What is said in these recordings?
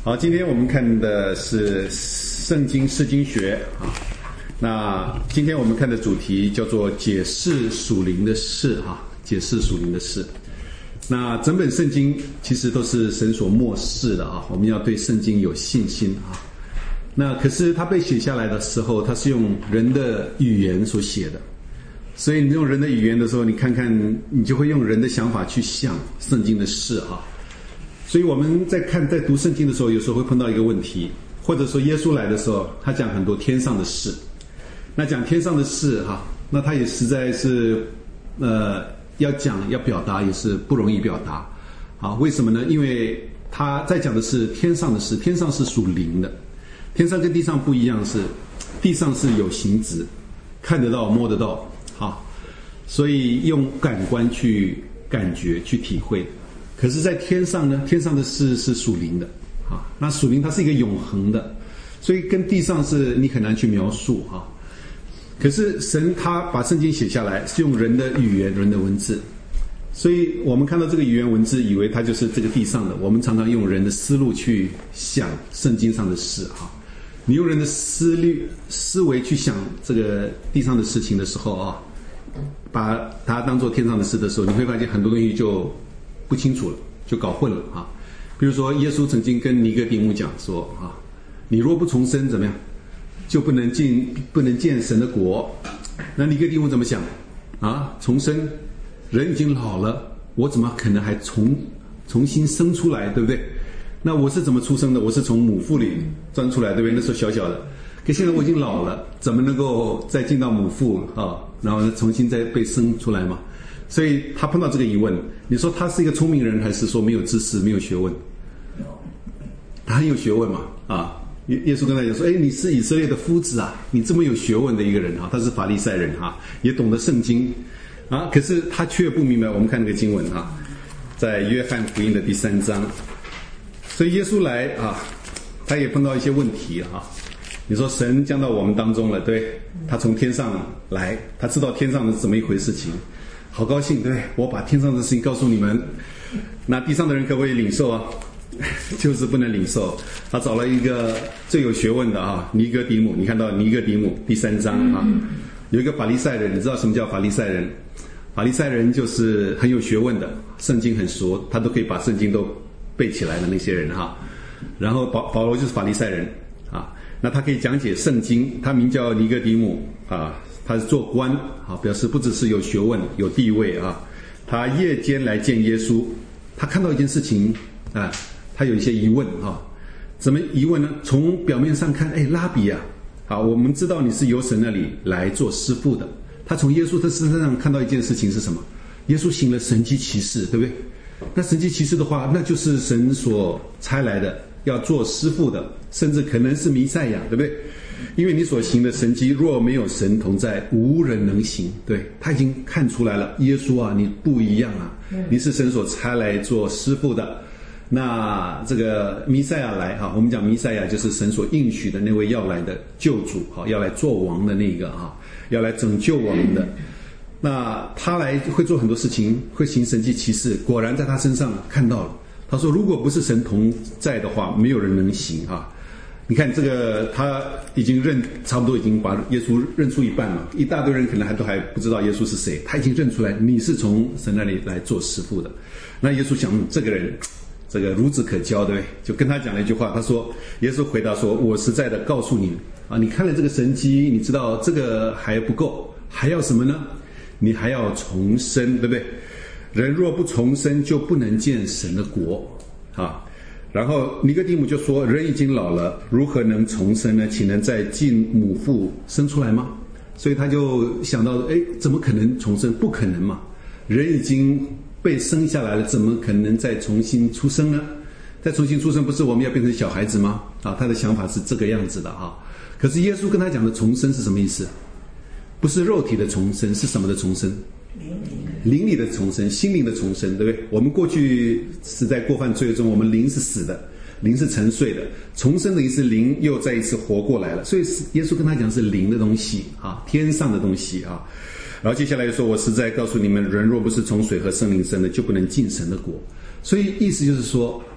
好，今天我们看的是圣经释经学啊。那今天我们看的主题叫做解释属灵的事哈，解释属灵的事。那整本圣经其实都是神所默示的啊，我们要对圣经有信心啊。那可是它被写下来的时候，它是用人的语言所写的，所以你用人的语言的时候，你看看，你就会用人的想法去想圣经的事啊。所以我们在读圣经的时候，有时候会碰到一个问题，或者说耶稣来的时候，他讲很多天上的事。那讲天上的事哈，那他也实在是要讲要表达也是不容易表达啊。为什么呢？因为他在讲的是天上的事，天上是属灵的，天上跟地上不一样，是地上是有形质，看得到摸得到啊，所以用感官去感觉去体会。可是在天上呢，天上的事是属灵的啊，那属灵它是一个永恒的，所以跟地上是你很难去描述啊。可是神他把圣经写下来是用人的语言，人的文字，所以我们看到这个语言文字以为它就是这个地上的，我们常常用人的思路去想圣经上的事啊。你用人的思维去想这个地上的事情的时候啊，把它当作天上的事的时候，你会发现很多东西就不清楚了，就搞混了啊。比如说耶稣曾经跟尼哥底母讲说啊，你若不重生怎么样，就不能见神的国。那尼哥底母怎么想啊？重生，人已经老了，我怎么可能还重新生出来，对不对？那我是怎么出生的？我是从母腹里钻出来，对不对？那时候小小的，可现在我已经老了，怎么能够再进到母腹啊？然后重新再被生出来嘛？所以他碰到这个疑问，你说他是一个聪明人，还是说没有知识、没有学问？他很有学问嘛啊！耶稣跟他讲说：“哎，你是以色列的夫子啊，你这么有学问的一个人啊，他是法利赛人啊，也懂得圣经啊。可是他却不明白。我们看那个经文啊，在约翰福音的第3章。所以耶稣来啊，他也碰到一些问题啊。你说神降到我们当中了，对？他从天上来，他知道天上是怎么一回事情。”好高兴，对，我把天上的事情告诉你们，那地上的人可不可以领受啊？就是不能领受。他找了一个最有学问的啊，尼哥底母。你看到尼哥底母第3章啊，有一个法利赛人，你知道什么叫法利赛人？法利赛人就是很有学问的，圣经很熟，他都可以把圣经都背起来的那些人哈。然后保罗就是法利赛人啊，那他可以讲解圣经，他名叫尼哥底母啊。他是做官啊，表示不只是有学问有地位啊。他夜间来见耶稣，他看到一件事情啊，他有一些疑问啊。怎么疑问呢？从表面上看，哎，拉比啊，好，我们知道你是由神那里来做师傅的。他从耶稣的身上看到一件事情是什么？耶稣行了神迹奇事，对不对？那神迹奇事的话，那就是神所差来的，要做师傅的，甚至可能是弥赛亚，对不对？因为你所行的神迹，若没有神同在，无人能行。对，他已经看出来了，耶稣啊，你不一样啊，你是神所差来做师傅的。那这个弥赛亚来哈，我们讲弥赛亚就是神所应许的那位要来的救主哈，要来做王的那个哈，要来拯救我们的。那他来会做很多事情，会行神迹奇事，果然在他身上看到了。他说，如果不是神同在的话，没有人能行啊。你看这个，他已经差不多已经把耶稣认出一半了，一大堆人可能还不知道耶稣是谁，他已经认出来你是从神那里来做师傅的。那耶稣想，这个人这个孺子可教，对不对？就跟他讲了一句话，他说，耶稣回答说，我实在的告诉你啊，你看了这个神迹，你知道这个还不够，还要什么呢？你还要重生，对不对？人若不重生，就不能见神的国啊。然后尼哥底母就说，人已经老了，如何能重生呢？岂能再进母腹生出来吗？所以他就想到，哎，怎么可能重生？不可能嘛，人已经被生下来了，怎么可能再重新出生呢？再重新出生，不是我们要变成小孩子吗？啊，他的想法是这个样子的啊。可是耶稣跟他讲的重生是什么意思？不是肉体的重生，是什么的重生？灵里的重生，心灵的重生，对不对？我们过去是在过犯罪中，我们灵是死的，灵是沉睡的。重生的意思，灵又再一次活过来了。所以耶稣跟他讲是灵的东西啊，天上的东西啊。然后接下来又说，我实在告诉你们，人若不是从水和圣灵生的，就不能进神的国。所以意思就是说，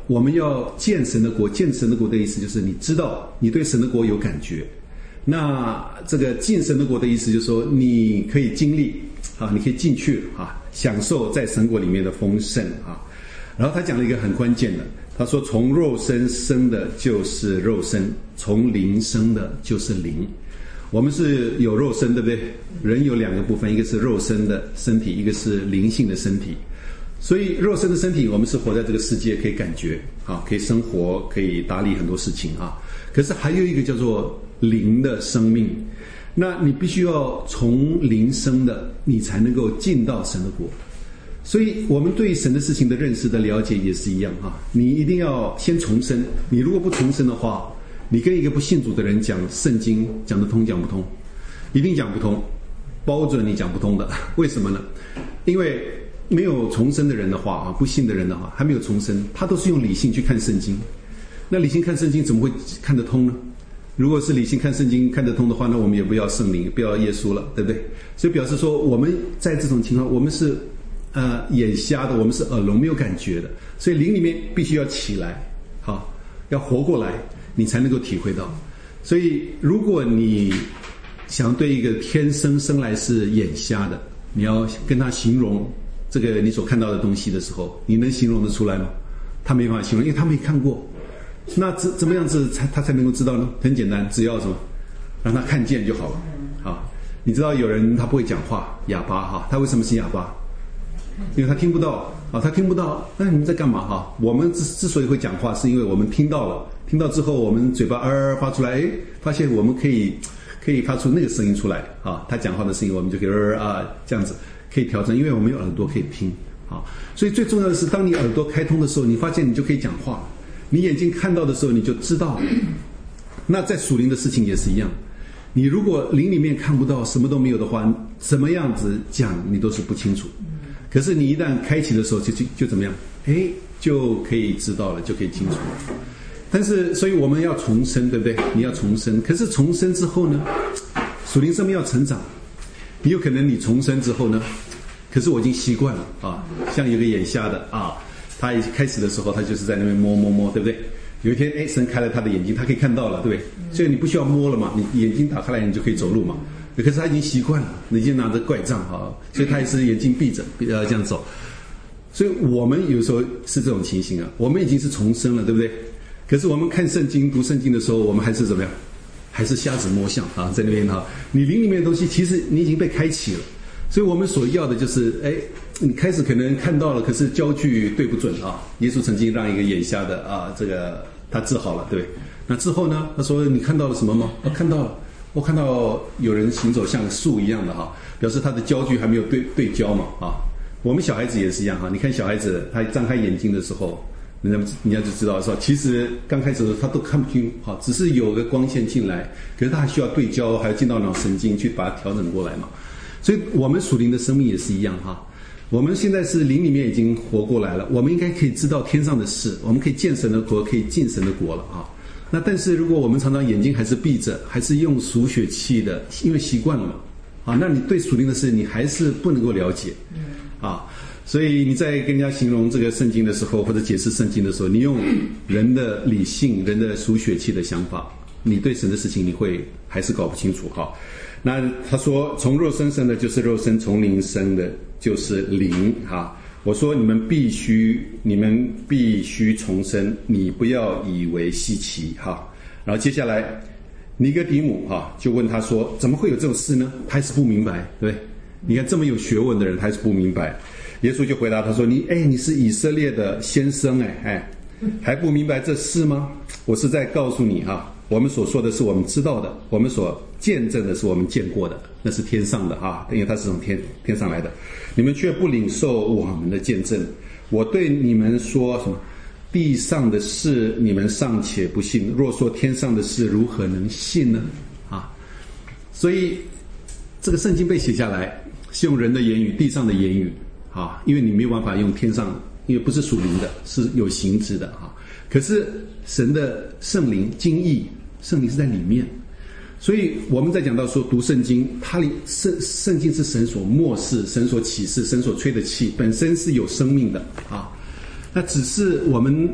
我们要见神的国，见神的国的意思就是你知道，你对神的国有感觉。那这个进神的国的意思就是说，你可以经历啊，你可以进去啊，享受在神国里面的丰盛啊。然后他讲了一个很关键的，他说从肉身生的就是肉身，从灵生的就是灵。我们是有肉身，对不对？人有两个部分，一个是肉身的身体，一个是灵性的身体。所以肉身的身体，我们是活在这个世界，可以感觉啊，可以生活，可以打理很多事情啊。可是还有一个叫做灵的生命，那你必须要从灵生的，你才能够进到神的国。所以我们对神的事情的认识的了解也是一样啊，你一定要先重生。你如果不重生的话，你跟一个不信主的人讲圣经，讲得通讲不通？一定讲不通，包准你讲不通的。为什么呢？因为没有重生的人的话啊，不信的人的话，还没有重生，他都是用理性去看圣经。那理性看圣经怎么会看得通呢？如果是理性看圣经看得通的话，那我们也不要圣灵，不要耶稣了，对不对？所以表示说，我们在这种情况，我们是眼瞎的，我们是耳聋没有感觉的，所以灵里面必须要起来，好，要活过来，你才能够体会到。所以如果你想对一个天生来是眼瞎的，你要跟他形容这个你所看到的东西的时候，你能形容得出来吗？他没办法形容，因为他没看过。那怎么样子他才能够知道呢？很简单，只要什么，让他看见就好了。好，你知道有人他不会讲话，哑巴哈，他为什么是哑巴？因为他听不到啊，他听不到。那你们在干嘛哈？我们之所以会讲话，是因为我们听到了，听到之后我们嘴巴发出来，发现我们可以发出那个声音出来啊。他讲话的声音，我们就可以这样子可以调整，因为我们有耳朵可以听啊。所以最重要的是，当你耳朵开通的时候，你发现你就可以讲话。你眼睛看到的时候，你就知道了。那在属灵的事情也是一样，你如果灵里面看不到，什么都没有的话，怎么样子讲你都是不清楚。可是你一旦开启的时候，就怎么样？就可以知道了，就可以清楚了。但是，所以我们要重生，对不对？你要重生。可是重生之后呢，属灵生命要成长。你有可能你重生之后呢，可是我已经习惯了啊，像有个眼瞎的啊。他一开始的时候，他就是在那边摸，对不对？有一天，神开了他的眼睛，他可以看到了，对不对？所以你不需要摸了嘛，你眼睛打开来，你就可以走路嘛。可是他已经习惯了，你已经拿着拐杖哈，所以他也是眼睛闭着，这样走。所以我们有时候是这种情形啊，我们已经是重生了，对不对？可是我们看圣经、读圣经的时候，我们还是怎么样？还是瞎子摸象啊，在那边哈。你灵里面的东西，其实你已经被开启了。所以我们所要的就是，你开始可能看到了，可是焦距对不准啊。耶稣曾经让一个眼瞎的啊，这个他治好了，对。那之后呢，他说你看到了什么吗？看到了，我看到有人行走像树一样的哈，表示他的焦距还没有对焦嘛啊。我们小孩子也是一样哈，你看小孩子他张开眼睛的时候，人家就知道说，其实刚开始的时候他都看不清哈，只是有个光线进来，可是他还需要对焦，还要进到脑神经去把它调整过来嘛。所以我们属灵的生命也是一样哈，我们现在是灵里面已经活过来了，我们应该可以知道天上的事，我们可以见神的国，可以进神的国了哈。那但是如果我们常常眼睛还是闭着，还是用数血气的，因为习惯了嘛，啊，那你对属灵的事你还是不能够了解，啊，所以你在跟人家形容这个圣经的时候，或者解释圣经的时候，你用人的理性、人的数血气的想法，你对神的事情你会还是搞不清楚哈。那他说，从肉身生的就是肉身，从灵生的就是灵哈。我说你们必须重生，你不要以为稀奇哈。然后接下来尼哥底母哈就问他说，怎么会有这种事呢？他还是不明白，对不对？你看这么有学问的人，他还是不明白。耶稣就回答他说，你是以色列的先生还不明白这事吗？我是在告诉你哈。我们所说的是我们知道的，我们所见证的是我们见过的，那是天上的哈，因为它是从天上来的。你们却不领受我们的见证。我对你们说什么？地上的事你们尚且不信，若说天上的事，如何能信呢？啊，所以这个圣经被写下来是用人的言语，地上的言语啊，因为你没有办法用天上，因为不是属灵的，是有形质的哈。可是神的圣灵经义，圣灵是在里面，所以我们在讲到说读圣经，圣经是神所默示、神所启示、神所吹的气，本身是有生命的啊。那只是我们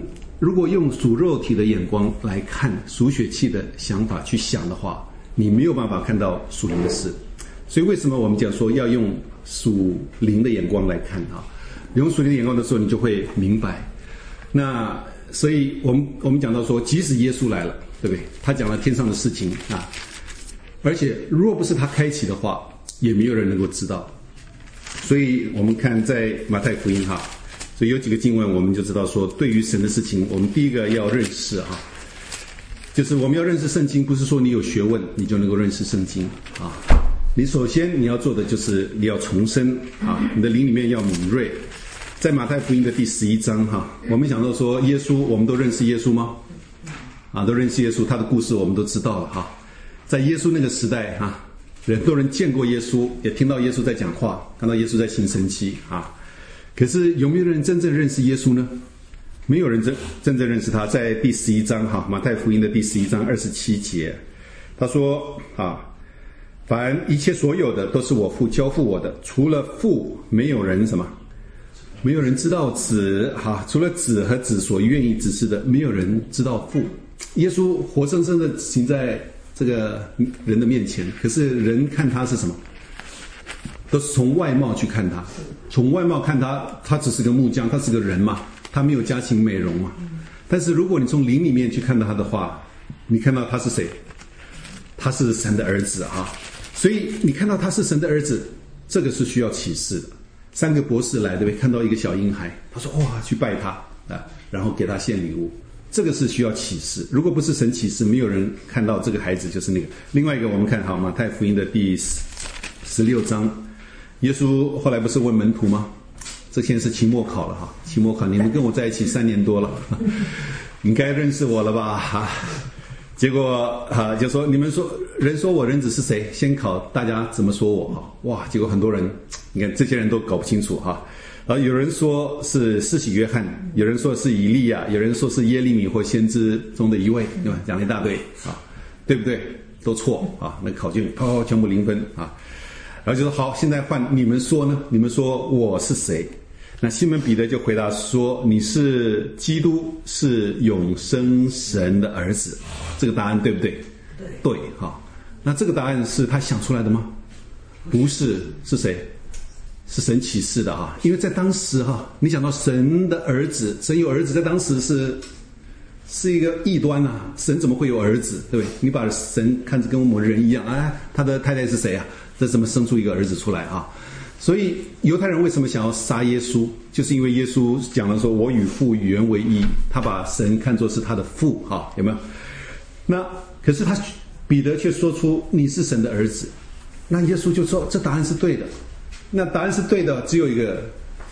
如果用属肉体的眼光来看，属血气的想法去想的话，你没有办法看到属灵的事。所以为什么我们讲说要用属灵的眼光来看啊？用属灵的眼光的时候，你就会明白。那所以我们讲到说，即使耶稣来了，对不对？他讲了天上的事情啊，而且若不是他开启的话，也没有人能够知道。所以我们看在马太福音哈，所以有几个经文我们就知道说，对于神的事情，我们第一个要认识啊，就是我们要认识圣经，不是说你有学问你就能够认识圣经啊。你首先你要做的就是你要重生啊，你的灵里面要敏锐。在马太福音的第11章哈，我们想到说耶稣，我们都认识耶稣吗？啊，都认识耶稣，他的故事我们都知道了哈。在耶稣那个时代哈，很多人见过耶稣，也听到耶稣在讲话，看到耶稣在行神迹啊。可是有没有人真正认识耶稣呢？没有人真正认识他。在第11章哈，马太福音的第11章27节，他说啊，凡一切所有的都是我父交付我的，除了父，没有人什么？没有人知道子哈，除了子和子所愿意指示的，没有人知道父。耶稣活生生的行在这个人的面前，可是人看他是什么？都是从外貌去看他，从外貌看他，他只是个木匠，他是个人嘛，他没有家庭美容嘛。但是如果你从灵里面去看到他的话，你看到他是谁？他是神的儿子啊！所以你看到他是神的儿子，这个是需要启示的。3个博士来，对不对？看到一个小婴孩，他说哇，去拜他啊，然后给他献礼物，这个是需要启示。如果不是神启示，没有人看到这个孩子就是那个。另外一个，我们看好马太福音的第16章，耶稣后来不是问门徒吗？这现在是期末考了哈，期末考，你们跟我在一起3年多了，应该认识我了吧？哈，结果就说你们说人说我人子是谁？先考大家怎么说我哈？哇，结果很多人，你看这些人都搞不清楚哈。有人说是施洗约翰，有人说是以利亚，有人说是耶利米或先知中的一位，对吧？讲了一大堆啊，对不对？都错啊！那考卷全部0分啊。然后就说好，现在换你们说呢？你们说我是谁？那西门彼得就回答说：“你是基督，是永生神的儿子。”这个答案对不对？对哈。那这个答案是他想出来的吗？不是，是谁？是神启示的哈。因为在当时哈，你想到神的儿子，神有儿子，在当时是一个异端啊！神怎么会有儿子？对不对？你把神看着跟我们人一样啊？他的太太是谁啊？这怎么生出一个儿子出来啊？所以犹太人为什么想要杀耶稣，就是因为耶稣讲了说我与父与原为一，他把神看作是他的父哈，有没有？那可是彼得却说出你是神的儿子，那耶稣就说这答案是对的。那答案是对的，只有一个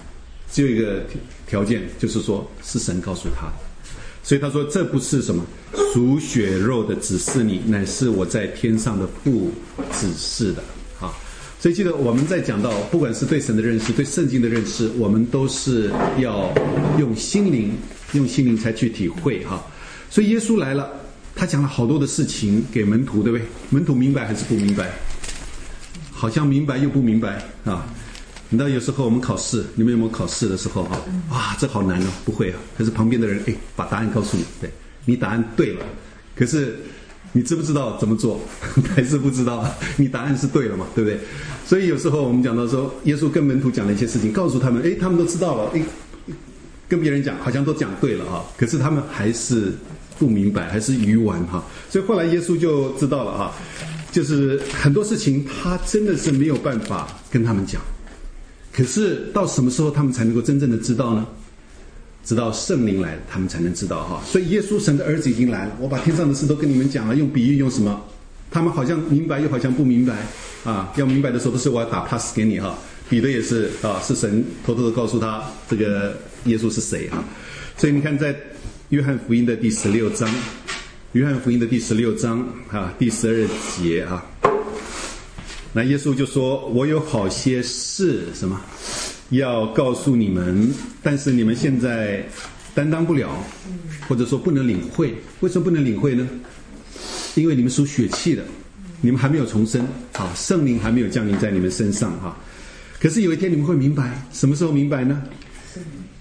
条件，就是说是神告诉他的。所以他说这不是什么属血肉的指示你，乃是我在天上的父指示的啊。所以记得我们在讲到不管是对神的认识，对圣经的认识，我们都是要用心灵才去体会哈。所以耶稣来了，他讲了好多的事情给门徒，对不对？门徒明白还是不明白？好像明白又不明白啊。你知道有时候我们考试，你们有没有考试的时候哈？哇，这好难哦，不会啊。可是旁边的人把答案告诉你，对，你答案对了，可是你知不知道怎么做？还是不知道？你答案是对了嘛，对不对？所以有时候我们讲到说，耶稣跟门徒讲了一些事情，告诉他们，他们都知道了，跟别人讲好像都讲对了哈，可是他们还是不明白，还是愚顽哈。所以后来耶稣就知道了哈，就是很多事情他真的是没有办法跟他们讲。可是到什么时候他们才能够真正的知道呢？直到圣灵来了，他们才能知道哈。所以耶稣神的儿子已经来了，我把天上的事都跟你们讲了，用比喻用什么？他们好像明白又好像不明白啊。要明白的时候都是我要打 pass 给你哈。彼得也是啊，是神偷偷的告诉他这个耶稣是谁哈。所以你看在约翰福音的第16章，约翰福音的第16章啊第12节啊。那耶稣就说我有好些事什么要告诉你们，但是你们现在担当不了，或者说不能领会。为什么不能领会呢？因为你们属血气的，你们还没有重生啊，圣灵还没有降临在你们身上啊。可是有一天你们会明白，什么时候明白呢？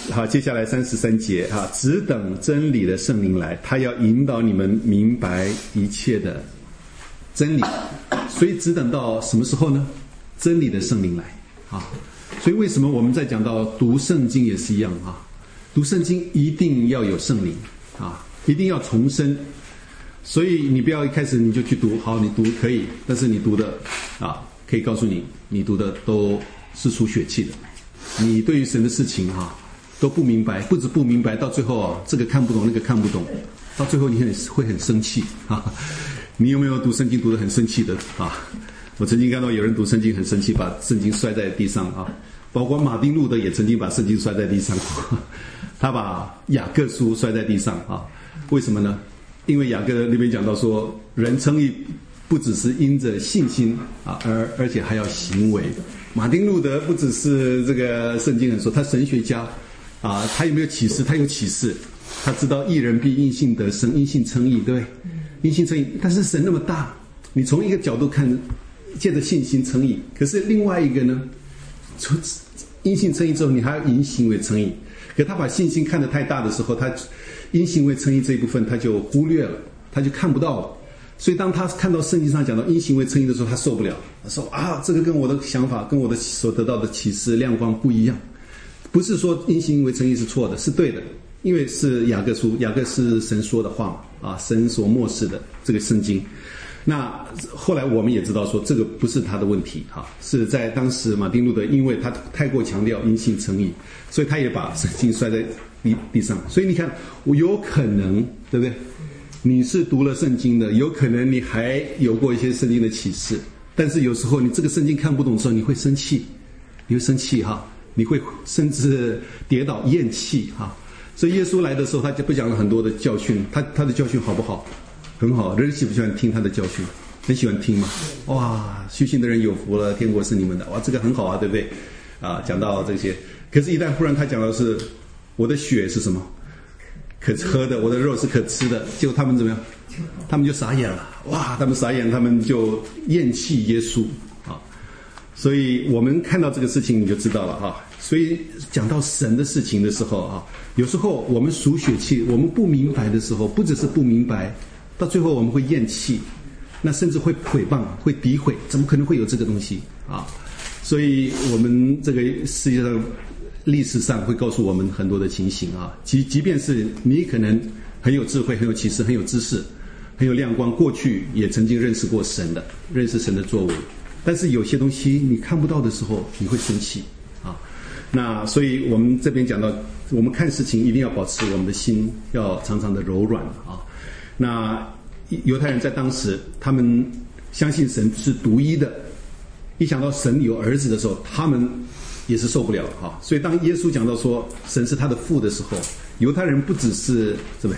好，接下来33节哈，只等真理的圣灵来，他要引导你们明白一切的真理。所以只等到什么时候呢？真理的圣灵来啊。所以为什么我们在讲到读圣经也是一样啊？读圣经一定要有圣灵啊，一定要重生。所以你不要一开始你就去读，好，你读可以，但是你读的啊，可以告诉你，你读的都是属血气的。你对于神的事情都不明白，不止不明白，到最后这个看不懂，那个看不懂，到最后你会很生气啊！你有没有读圣经读得很生气的啊？我曾经看到有人读圣经很生气，把圣经摔在地上啊！包括马丁路德也曾经把圣经摔在地上，他把雅各书摔在地上啊！为什么呢？因为雅各那边讲到说，人称义不只是因着信心啊，而且还要行为。马丁路德不只是这个圣经人说，他神学家啊，他有没有启示？他有启示，他知道义人必因信得生，因信称义，对不对？因信称义，但是神那么大，你从一个角度看，借着信心称义，可是另外一个呢，因信称义之后，你还要因行为称义。可他把信心看得太大的时候，他因行为称义这一部分他就忽略了，他就看不到了。所以当他看到圣经上讲到因行为称义的时候，他受不了，他说啊，这个跟我的想法跟我的所得到的启示亮光不一样。不是说因行为称义是错的，是对的，因为是雅各书，雅各是神说的话嘛，啊，神所默示的这个圣经。那后来我们也知道说，这个不是他的问题哈，是在当时马丁路德因为他太过强调因信称义，所以他也把圣经摔在地上。所以你看，我有可能，对不对？你是读了圣经的，有可能你还有过一些圣经的启示，但是有时候你这个圣经看不懂的时候，你会生气，你会生气哈，你会甚至跌倒厌弃哈。所以耶稣来的时候，他就不讲了很多的教训，他的教训好不好？很好，人喜不喜欢听他的教训？很喜欢听嘛。哇，虚心的人有福了，天国是你们的。哇，这个很好啊，对不对？啊，讲到这些，可是，一旦忽然他讲的是我的血是什么？可喝的，我的肉是可吃的，结果他们怎么样？他们就傻眼了。哇，他们傻眼，他们就厌弃耶稣啊。所以我们看到这个事情，你就知道了啊。所以讲到神的事情的时候啊，有时候我们属血气，我们不明白的时候，不只是不明白。到最后我们会厌弃，那甚至会诽谤、会诋毁，怎么可能会有这个东西啊？所以我们这个世界上历史上会告诉我们很多的情形啊，即便是你可能很有智慧、很有启示、很有知识、很有亮光，过去也曾经认识过神的，认识神的作为，但是有些东西你看不到的时候，你会生气啊。那所以我们这边讲到，我们看事情一定要保持我们的心要常常的柔软啊。那犹太人在当时，他们相信神是独一的，一想到神有儿子的时候，他们也是受不了哈。所以当耶稣讲到说神是他的父的时候，犹太人不只是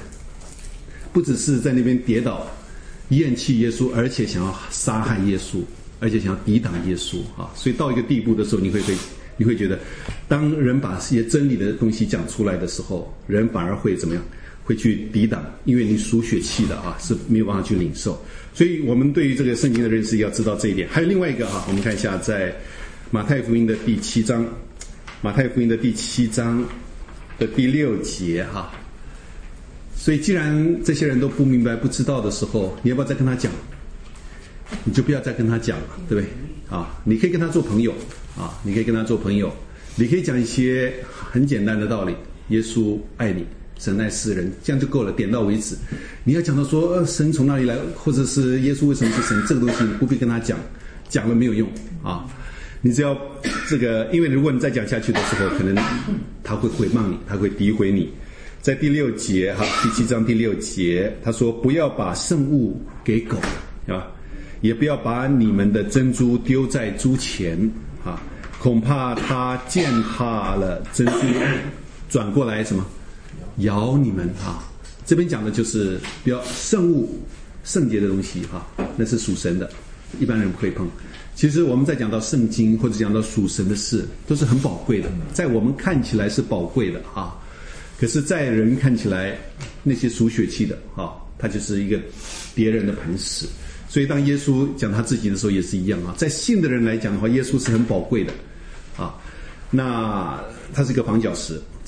在那边跌倒厌弃耶稣，而且想要杀害耶稣，而且想要抵挡耶稣啊。所以到一个地步的时候，你会觉得，当人把这些真理的东西讲出来的时候，人反而会怎么样？会去抵挡，因为你属血气的啊，是没有办法去领受。所以我们对于这个圣经的认识要知道这一点。还有另外一个啊，我们看一下在马太福音的第7章，马太福音的第7章的第6节哈。所以既然这些人都不明白、不知道的时候，你要不要再跟他讲？你就不要再跟他讲了，对不对？啊，你可以跟他做朋友啊，你可以跟他做朋友，你可以讲一些很简单的道理，耶稣爱你。神爱世人，这样就够了，点到为止。你要讲到说神从哪里来，或者是耶稣为什么是神，这个东西你不必跟他讲，讲了没有用啊。你只要这个，因为如果你再讲下去的时候，可能他会毁谤你，他会诋毁你。在第6节哈，第7章第6节，他说不要把圣物给狗，是吧？也不要把你们的珍珠丢在猪前啊，恐怕它践踏了珍珠，转过来什么？咬你们啊！这边讲的就是比较圣物、圣洁的东西哈，那是属神的，一般人不可以碰。其实我们在讲到圣经或者讲到属神的事，都是很宝贵的，在我们看起来是宝贵的啊，可是在人看起来，那些属血气的啊，他就是一个别人的磐石。所以当耶稣讲他自己的时候也是一样啊，在信的人来讲的话，耶稣是很宝贵的啊。那他是一个房角石，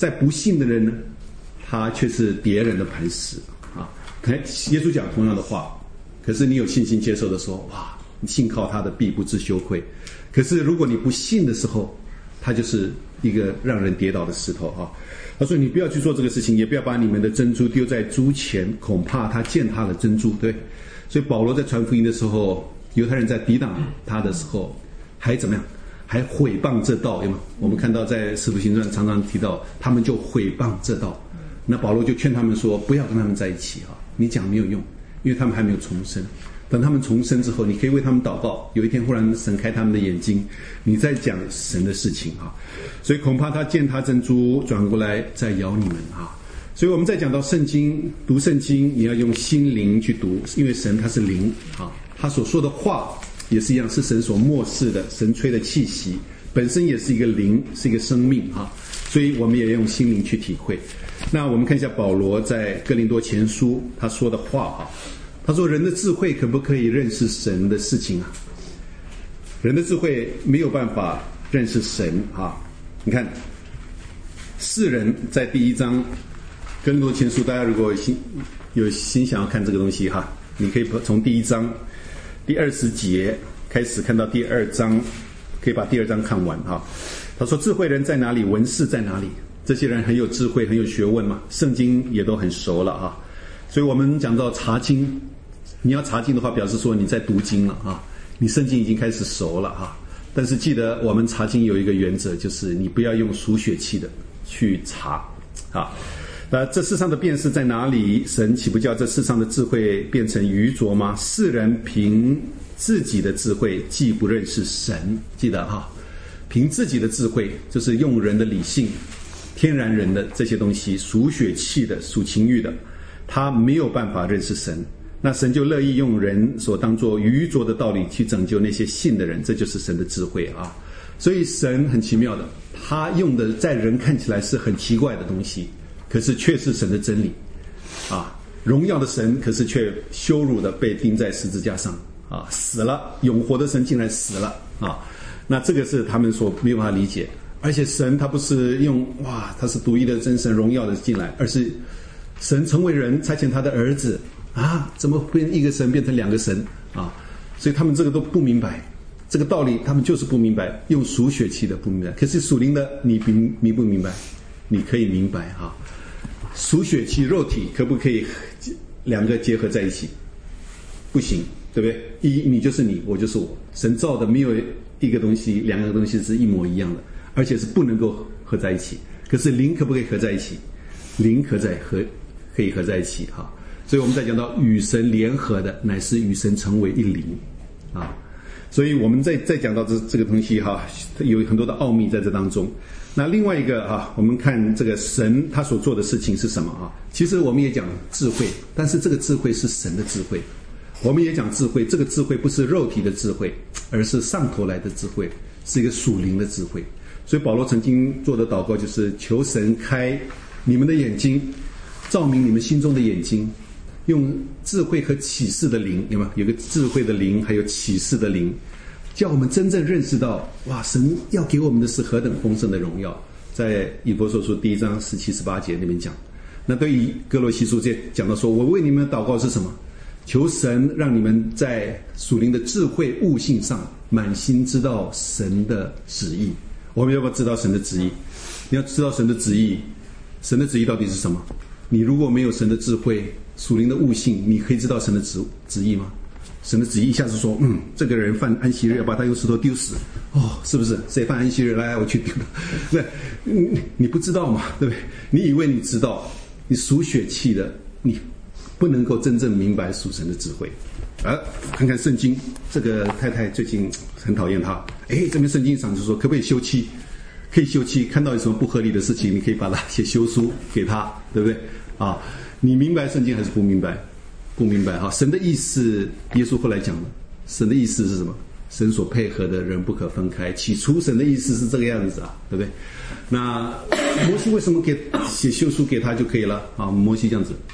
在不信的人呢，他却是别人的磐石啊。耶稣讲同样的话，可是你有信心接受的时候，哇，你信靠他的必不知羞愧。可是如果你不信的时候，他就是一个让人跌倒的石头啊。他说你不要去做这个事情，也不要把你们的珍珠丢在猪前，恐怕他践踏了珍珠。对，所以保罗在传福音的时候，犹太人在抵挡他的时候，还怎么样？还毁谤这道，有没有？我们看到在使徒行传常常提到，他们就毁谤这道。那保罗就劝他们说，不要跟他们在一起啊，你讲没有用，因为他们还没有重生。等他们重生之后，你可以为他们祷告，有一天忽然神开他们的眼睛，你再讲神的事情啊。所以恐怕他践踏珍珠，转过来再咬你们啊。所以我们在讲到圣经，读圣经你要用心灵去读，因为神他是灵啊，他所说的话也是一样，是神所默示的，神吹的气息本身也是一个灵，是一个生命啊。所以我们也用心灵去体会。那我们看一下保罗在哥林多前书他说的话啊。他说人的智慧可不可以认识神的事情啊？人的智慧没有办法认识神啊。你看世人在第1章哥林多前书，大家如果有心想要看这个东西哈，你可以从第1章第20节开始看到第2章，可以把第2章看完哈。他说智慧人在哪里，文士在哪里？这些人很有智慧，很有学问嘛，圣经也都很熟了啊。所以我们讲到查经，你要查经的话，表示说你在读经了啊，你圣经已经开始熟了啊。但是记得我们查经有一个原则，就是你不要用数血气的去查啊。那这世上的辨识在哪里？神岂不叫这世上的智慧变成愚拙吗？世人凭自己的智慧既不认识神，记得哈，凭自己的智慧就是用人的理性、天然人的这些东西，属血气的、属情欲的，他没有办法认识神。那神就乐意用人所当作愚拙的道理去拯救那些信的人，这就是神的智慧啊。所以神很奇妙的，他用的在人看起来是很奇怪的东西，可是却是神的真理啊。荣耀的神，可是却羞辱的被钉在十字架上啊，死了，永活的神竟然死了啊。那这个是他们所没有办法理解。而且神他不是用他是独一的真神荣耀的进来，而是神成为人，差遣他的儿子啊，怎么变一个神变成两个神啊？所以他们这个都不明白这个道理，他们就是不明白，用属血气的不明白。可是属灵的你明不明白？你可以明白啊。属血气肉体可不可以两个结合在一起？不行，对不对？你就是你，我就是我。神造的没有一个东西，两个东西是一模一样的，而且是不能够合在一起。可是灵可不可以合在一起？灵可以合在一起哈。所以我们在讲到与神联合的，乃是与神成为一灵啊。所以我们再讲到这个东西哈，有很多的奥秘在这当中。那另外一个啊，我们看这个神他所做的事情是什么啊？其实我们也讲智慧，但是这个智慧是神的智慧。我们也讲智慧，这个智慧不是肉体的智慧，而是上头来的智慧，是一个属灵的智慧。所以保罗曾经做的祷告就是求神开你们的眼睛，照明你们心中的眼睛，用智慧和启示的灵，有没有？有个智慧的灵，还有启示的灵，叫我们真正认识到，神要给我们的是何等丰盛的荣耀。在以弗所书第1章17、18节那边讲。那对于哥罗西书这讲到说，我为你们的祷告是什么？求神让你们在属灵的智慧悟性上满心知道神的旨意。我们要不要知道神的旨意？你要知道神的旨意，神的旨意到底是什么？你如果没有神的智慧、属灵的悟性，你可以知道神的旨意吗？神的旨意一下子说，这个人犯安息日要把他用石头丢死，是不是？谁犯安息日？来，我去丢他。那你不知道嘛，对不对？你以为你知道，你属血气的，你不能够真正明白属神的智慧。看看圣经，这个太太最近很讨厌他。这边圣经上就说，可不可以休妻？可以休妻，看到有什么不合理的事情，你可以把它写休书给他，对不对？你明白圣经还是不明白？不明白哈。神的意思，耶稣后来讲了，神的意思是什么？神所配合的人不可分开。起初神的意思是这个样子对不对？那摩西为什么写休书给他就可以了摩西这样子，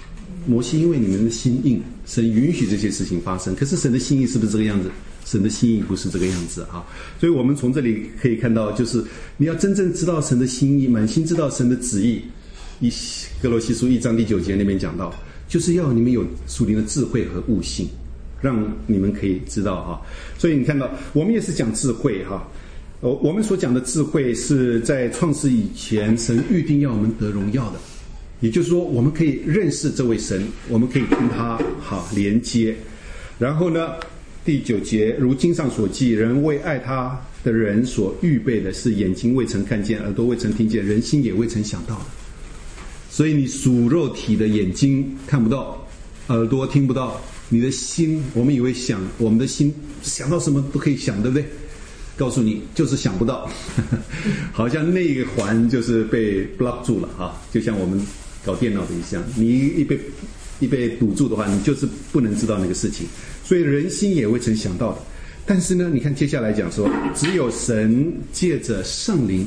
摩西因为你们的心硬，神允许这些事情发生。可是神的心意是不是这个样子？神的心意不是这个样子啊。所以我们从这里可以看到，就是你要真正知道神的心意，满心知道神的旨意。哥罗西书1章第9节那边讲到，就是要你们有属灵的智慧和悟性，让你们可以知道啊。所以你看到我们也是讲智慧哈。我们所讲的智慧是在创世以前神预定要我们得荣耀的，也就是说我们可以认识这位神，我们可以跟他连接。然后呢第9节，如经上所记，人为爱他的人所预备的是眼睛未曾看见，耳朵未曾听见，人心也未曾想到的。所以你属肉体的眼睛看不到，耳朵听不到，你的心，我们以为我们的心想到什么都可以想，对不对？告诉你就是想不到好像那个环就是被 block 住了啊，就像我们搞电脑的一样，你一被堵住的话，你就是不能知道那个事情。所以人心也未曾想到的。但是呢，你看接下来讲说，只有神借着圣灵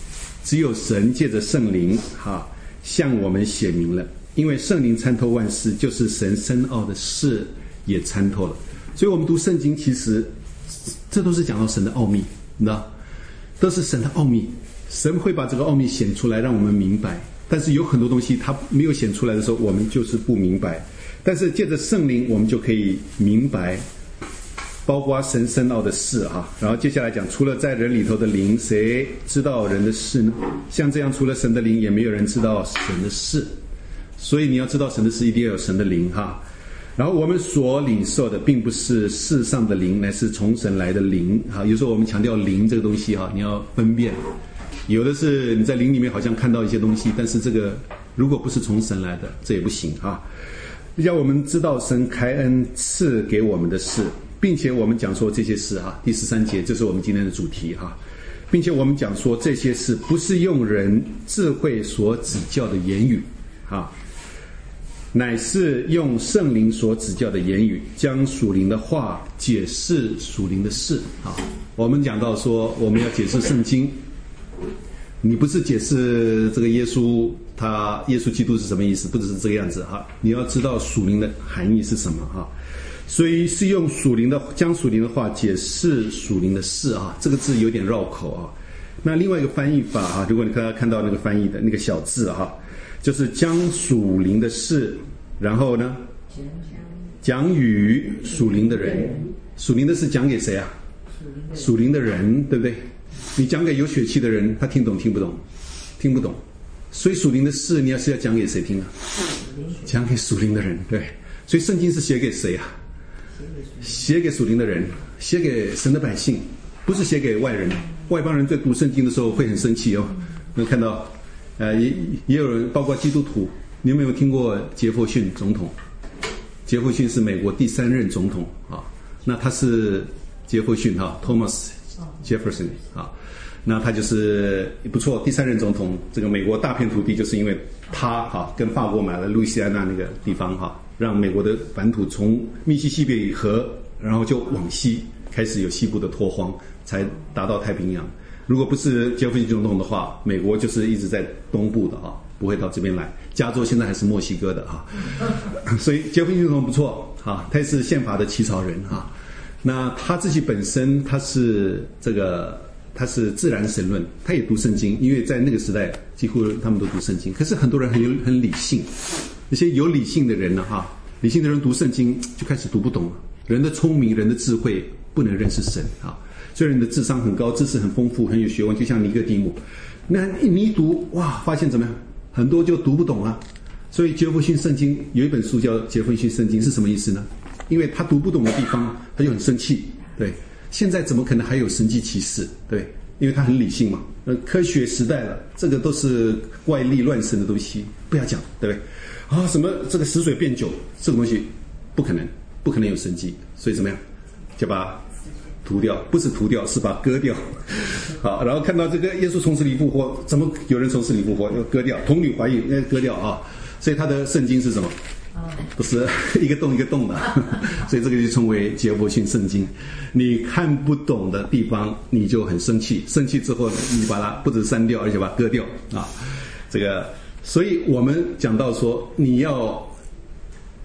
向我们显明了，因为圣灵参透万事，就是神深奥的事也参透了。所以我们读圣经，其实这都是讲到神的奥秘，你知道，都是神的奥秘。神会把这个奥秘显出来让我们明白，但是有很多东西他没有显出来的时候，我们就是不明白。但是借着圣灵我们就可以明白，包括神深奥的事啊。然后接下来讲，除了在人里头的灵，谁知道人的事呢？像这样除了神的灵，也没有人知道神的事。所以你要知道神的事，一定要有神的灵哈。然后我们所领受的并不是世上的灵，乃是从神来的灵啊。有时候我们强调灵这个东西哈，你要分辨，有的是你在灵里面好像看到一些东西，但是这个如果不是从神来的，这也不行啊。要我们知道神开恩赐给我们的事，并且我们讲说这些事哈，第13节，这是我们今天的主题哈，并且我们讲说这些事不是用人智慧所指教的言语哈，乃是用圣灵所指教的言语，将属灵的话解释属灵的事啊。我们讲到说我们要解释圣经，你不是解释这个耶稣基督是什么意思，不只是这个样子哈，你要知道属灵的含义是什么哈。所以是用将属灵的话解释属灵的事啊，这个字有点绕口啊。那另外一个翻译法啊，如果你看到那个翻译的那个小字哈，就是将属灵的事，然后呢讲与属灵的人。属灵的事讲给谁啊？属灵的人，对不对？你讲给有血气的人，他听懂听不懂？听不懂。所以属灵的事你要讲给谁听啊？讲给属灵的人，对。所以圣经是写给谁啊？写给属灵的人，写给神的百姓，不是写给外人。外邦人在读圣经的时候会很生气哦。能看到也有人包括基督徒，你有没有听过杰弗逊总统？杰弗逊是美国第3任总统啊。那他是杰弗逊哈 ，Thomas Jefferson 啊。那他就是不错，第3任总统。这个美国大片土地就是因为他哈跟法国买了路易斯安那那个地方哈，让美国的版图从密西西比河，然后就往西开始有西部的拓荒，才达到太平洋。如果不是杰弗逊总统的话，美国就是一直在东部的哈，不会到这边来。加州现在还是墨西哥的哈，所以杰弗逊总统不错哈，他也是宪法的起草人哈。那他自己本身他是自然神论，他也读圣经，因为在那个时代几乎他们都读圣经。可是很多人很理性，那些有理性的人呢哈，理性的人读圣经就开始读不懂了。人的聪明，人的智慧不能认识神啊。虽然你的智商很高，知识很丰富，很有学问，就像尼哥底母，那你一读哇，发现怎么样？很多就读不懂了。所以杰弗逊圣经有一本书叫《杰弗逊圣经》，是什么意思呢？因为他读不懂的地方，他就很生气。对，现在怎么可能还有神迹奇事？对，因为他很理性嘛。科学时代了，这个都是怪力乱神的东西，不要讲，对不对？啊，什么这个死水变酒，这个东西不可能有神迹，所以怎么样？就把它涂掉，不是涂掉，是把它割掉。好，然后看到这个耶稣从死里复活，怎么有人从死里复活？要割掉，童女怀孕要割掉啊！所以他的圣经是什么？不是一个洞一个洞的，所以这个就称为杰弗逊圣经。你看不懂的地方，你就很生气，生气之后你把它不止删掉，而且把它割掉啊！这个，所以我们讲到说，你要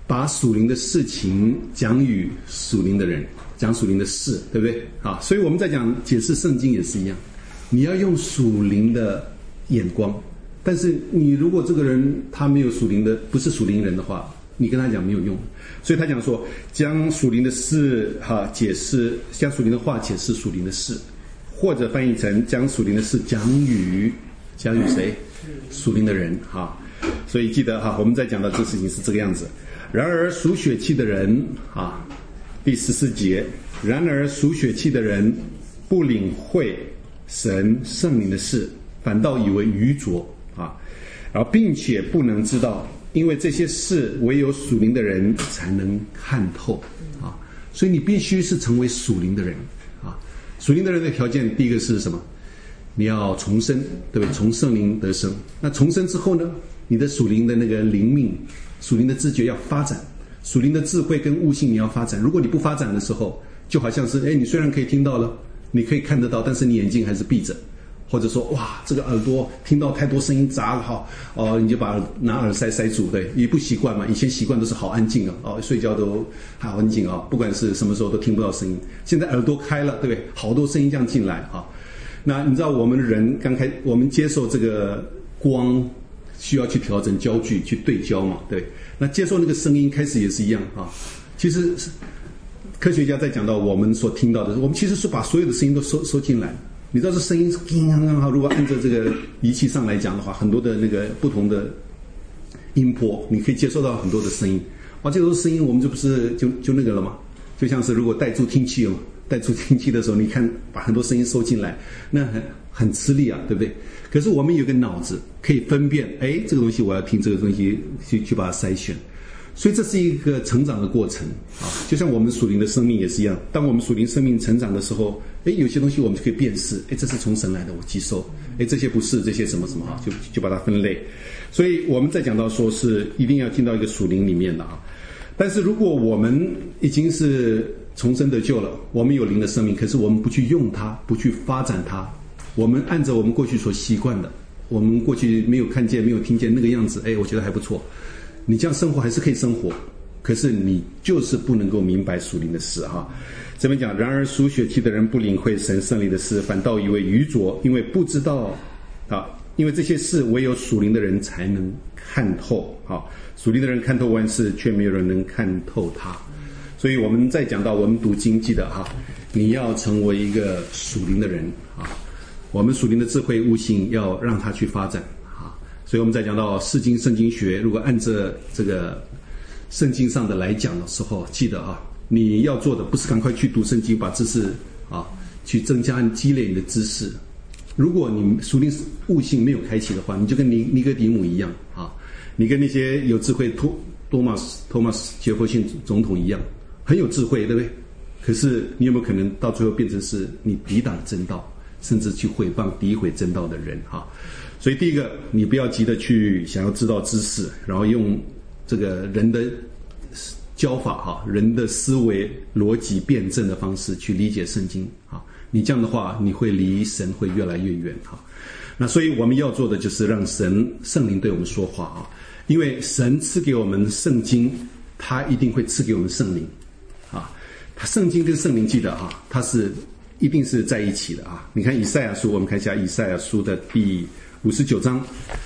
把属灵的事情讲与属灵的人，讲属灵的事，对不对？啊，所以我们在讲解释圣经也是一样，你要用属灵的眼光。但是你如果这个人他没有属灵的，不是属灵人的话，你跟他讲没有用。所以他讲说，将属灵的事解释，将属灵的话解释属灵的事，或者翻译成将属灵的事讲与谁？属灵的人哈。所以记得哈，我们在讲到这事情是这个样子。然而属血气的人啊，第14节，然而属血气的人不领会神圣灵的事，反倒以为愚拙啊，然后并且不能知道，因为这些事唯有属灵的人才能看透啊。所以你必须是成为属灵的人啊。属灵的人的条件，第一个是什么？你要重生，对不对？从圣灵得生。那重生之后呢，你的属灵的那个灵命、属灵的知觉要发展，属灵的智慧跟悟性你要发展。如果你不发展的时候，就好像是你虽然可以听到了，你可以看得到，但是你眼睛还是闭着，或者说哇，这个耳朵听到太多声音杂了哈，你就把拿耳塞塞住，对，也不习惯嘛。以前习惯都是好安静睡觉都好安静不管是什么时候都听不到声音。现在耳朵开了，对不对？好多声音这样进来那你知道我们人我们接受这个光，需要去调整焦距，去对焦嘛，对。那接受那个声音开始也是一样其实科学家在讲到我们所听到的，我们其实是把所有的声音都收进来。你知道这声音如果按照这个仪器上来讲的话，很多的那个不同的音波，你可以接受到很多的声音。这种声音我们就不是就那个了吗？就像是如果带助听器带助听器的时候，你看把很多声音收进来，那很吃力啊，对不对？可是我们有个脑子可以分辨，这个东西我要听，这个东西去把它筛选。所以这是一个成长的过程就像我们属灵的生命也是一样。当我们属灵生命成长的时候，有些东西我们就可以辨识，这是从神来的，我接受。这些不是，这些什么什么就把它分类。所以我们在讲到说是一定要进到一个属灵里面的但是如果我们已经是重生得救了，我们有灵的生命，可是我们不去用它，不去发展它，我们按照我们过去所习惯的，我们过去没有看见没有听见那个样子，我觉得还不错，你这样生活还是可以生活，可是你就是不能够明白属灵的事这边讲，然而属血气的人不领会神圣灵的事，反倒以为愚拙，因为不知道因为这些事唯有属灵的人才能看透属灵的人看透万事，却没有人能看透他。所以我们在讲到我们读经，记得你要成为一个属灵的人我们属灵的智慧悟性要让它去发展所以我们在讲到释经圣经学，如果按照这个圣经上的来讲的时候，记得你要做的不是赶快去读圣经，把知识去增加积累你的知识。如果你属灵悟性没有开启的话，你就跟尼哥底母一样你跟那些有智慧托马斯杰弗逊总统一样，很有智慧，对不对？可是你有没有可能到最后变成是你抵挡真道，甚至去毁谤诋毁真道的人所以第一个，你不要急着去想要知道知识，然后用这个人的教法人的思维逻辑辩证的方式去理解圣经你这样的话，你会离神会越来越远那所以我们要做的就是让圣灵对我们说话因为神赐给我们圣经，他一定会赐给我们圣灵他圣经跟圣灵记得它是一定是在一起的你看以赛亚书，我们看一下以赛亚书的第59章，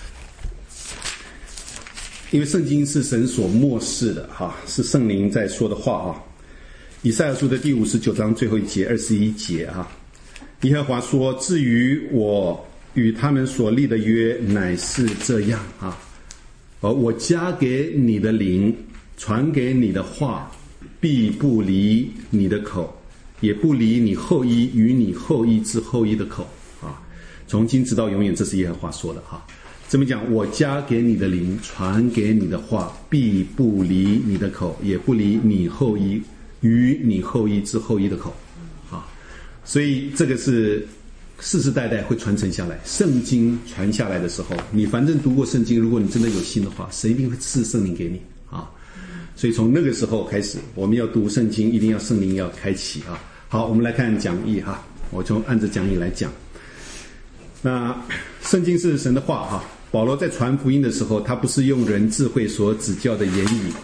因为圣经是神所默示的是圣灵在说的话以赛亚书的第59章最后一节21节耶和华说，至于我与他们所立的约乃是这样我加给你的灵，传给你的话，必不离你的口，也不离你后裔与你后裔之后裔的口从今直到永远，这是耶和华说的这么讲，我加给你的灵，传给你的话，必不离你的口，也不离你后裔与你后裔之后裔的口所以这个是世世代代会传承下来。圣经传下来的时候，你反正读过圣经，如果你真的有心的话，神一定会赐圣灵给你所以从那个时候开始，我们要读圣经，一定要圣灵要开启好，我们来看讲义我就按着讲义来讲。那圣经是神的话保罗在传福音的时候，他不是用人智慧所指教的言语，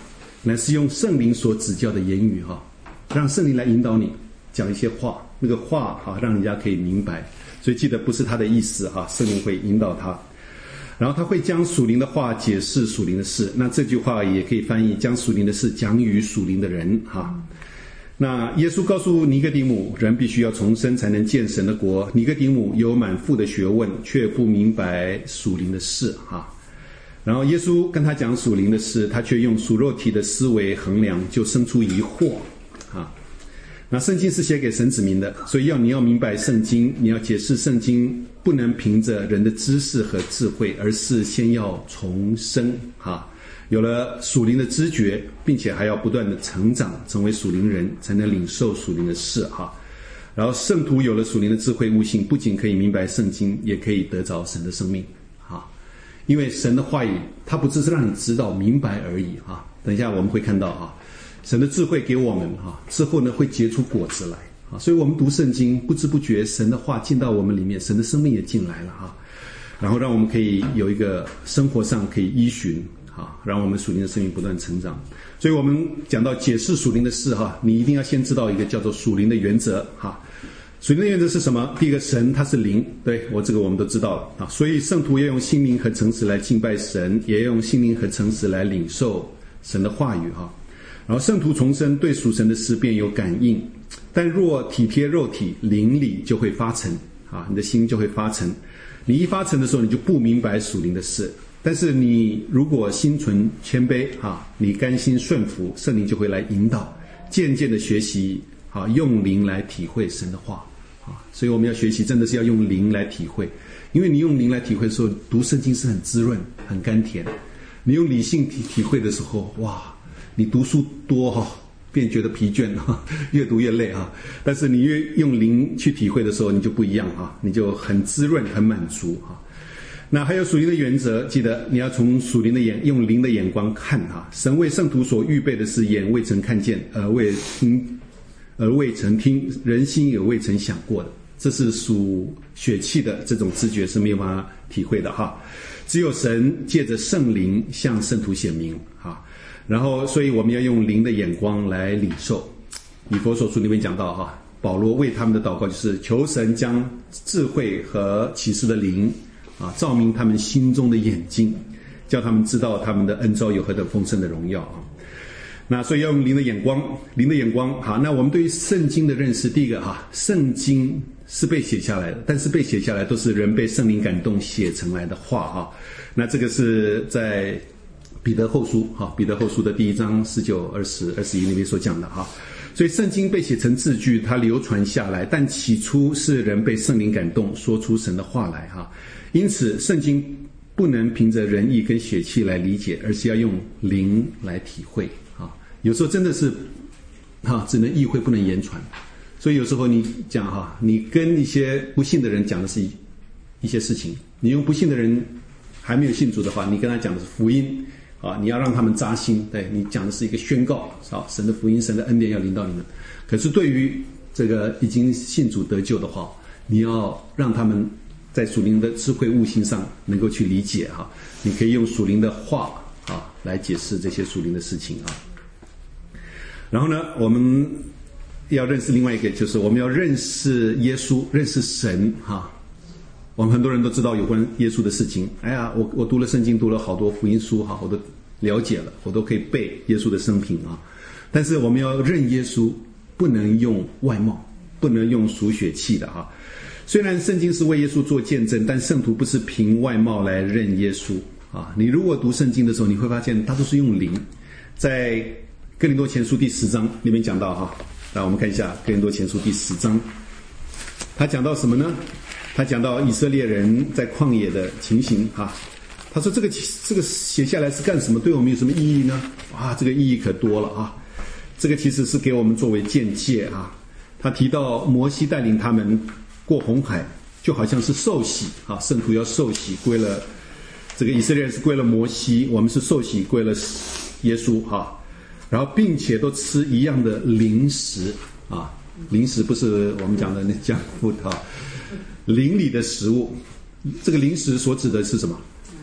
乃是用圣灵所指教的言语让圣灵来引导你讲一些话，那个话让人家可以明白。所以记得不是他的意思圣灵会引导他。然后他会将属灵的话解释属灵的事，那这句话也可以翻译将属灵的事讲与属灵的人那耶稣告诉尼哥底母，人必须要重生才能见神的国。尼哥底母有满腹的学问，却不明白属灵的事然后耶稣跟他讲属灵的事，他却用属肉体的思维衡量，就生出疑惑那圣经是写给神子民的，所以你要明白圣经，你要解释圣经，不能凭着人的知识和智慧，而是先要重生有了属灵的知觉，并且还要不断的成长，成为属灵人，才能领受属灵的事然后圣徒有了属灵的智慧悟性，不仅可以明白圣经，也可以得着神的生命因为神的话语它不只是让你知道明白而已等一下我们会看到神的智慧给我们之后呢会结出果子来所以我们读圣经不知不觉神的话进到我们里面，神的生命也进来了然后让我们可以有一个生活上可以依循让我们属灵的生命不断成长。所以我们讲到解释属灵的事你一定要先知道一个叫做属灵的原则属灵的原则是什么？第一个，神他是灵，对，这个我们都知道了所以圣徒要用心灵和诚实来敬拜神，也要用心灵和诚实来领受神的话语然后圣徒重生，对属神的事便有感应，但若体贴肉体，灵里就会发沉你的心就会发沉。你一发沉的时候，你就不明白属灵的事。但是你如果心存谦卑你甘心顺服，圣灵就会来引导，渐渐的学习用灵来体会神的话所以我们要学习，真的是要用灵来体会。因为你用灵来体会的时候，读圣经是很滋润很甘甜。你用理性体会的时候，哇，你读书多便觉得疲倦越读越累但是你越用灵去体会的时候，你就不一样你就很滋润很满足那还有属灵的原则，记得你要从属灵的用灵的眼光看神为圣徒所预备的是眼未曾看见，耳未曾听，人心也未曾想过的。这是属血气的这种知觉是没有办法体会的只有神借着圣灵向圣徒显明然后所以我们要用灵的眼光来领受。以弗所书里面讲到保罗为他们的祷告就是求神将智慧和启示的灵照明他们心中的眼睛，叫他们知道他们的恩召有何等丰盛的荣耀那所以要用灵的眼光。那我们对于圣经的认识，第一个圣经是被写下来的，但是被写下来都是人被圣灵感动写成来的话那这个是在彼得后书的第1章19、20、21里面所讲的所以圣经被写成字句，它流传下来，但起初是人被圣灵感动说出神的话来因此圣经不能凭着人意跟血气来理解，而是要用灵来体会有时候真的是只能意会不能言传。所以有时候你讲你跟一些不信的人讲的是一些事情，你用不信的人还没有信主的话，你跟他讲的是福音你要让他们扎心，对，你讲的是一个宣告神的福音，神的恩典要临到你们。可是对于这个已经信主得救的话，你要让他们在属灵的智慧悟性上能够去理解你可以用属灵的话来解释这些属灵的事情然后呢，我们要认识另外一个，就是我们要认识耶稣，认识神我们很多人都知道有关耶稣的事情，我读了圣经，读了好多福音书我都了解了，我都可以背耶稣的生平但是我们要认耶稣，不能用外貌，不能用属血气的虽然圣经是为耶稣做见证，但圣徒不是凭外貌来认耶稣你如果读圣经的时候，你会发现它都是用灵。在哥林多前书第10章里面讲到来我们看一下哥林多前书第10章，他讲到什么呢？他讲到以色列人在旷野的情形他说这个写下来是干什么？对我们有什么意义呢？这个意义可多了这个其实是给我们作为鉴戒他提到摩西带领他们过红海，就好像是受洗圣徒要受洗归了这个以色列人是归了摩西，我们是受洗归了耶稣然后并且都吃一样的零食零食不是我们讲的那junk food灵里的食物。这个零食所指的是什么？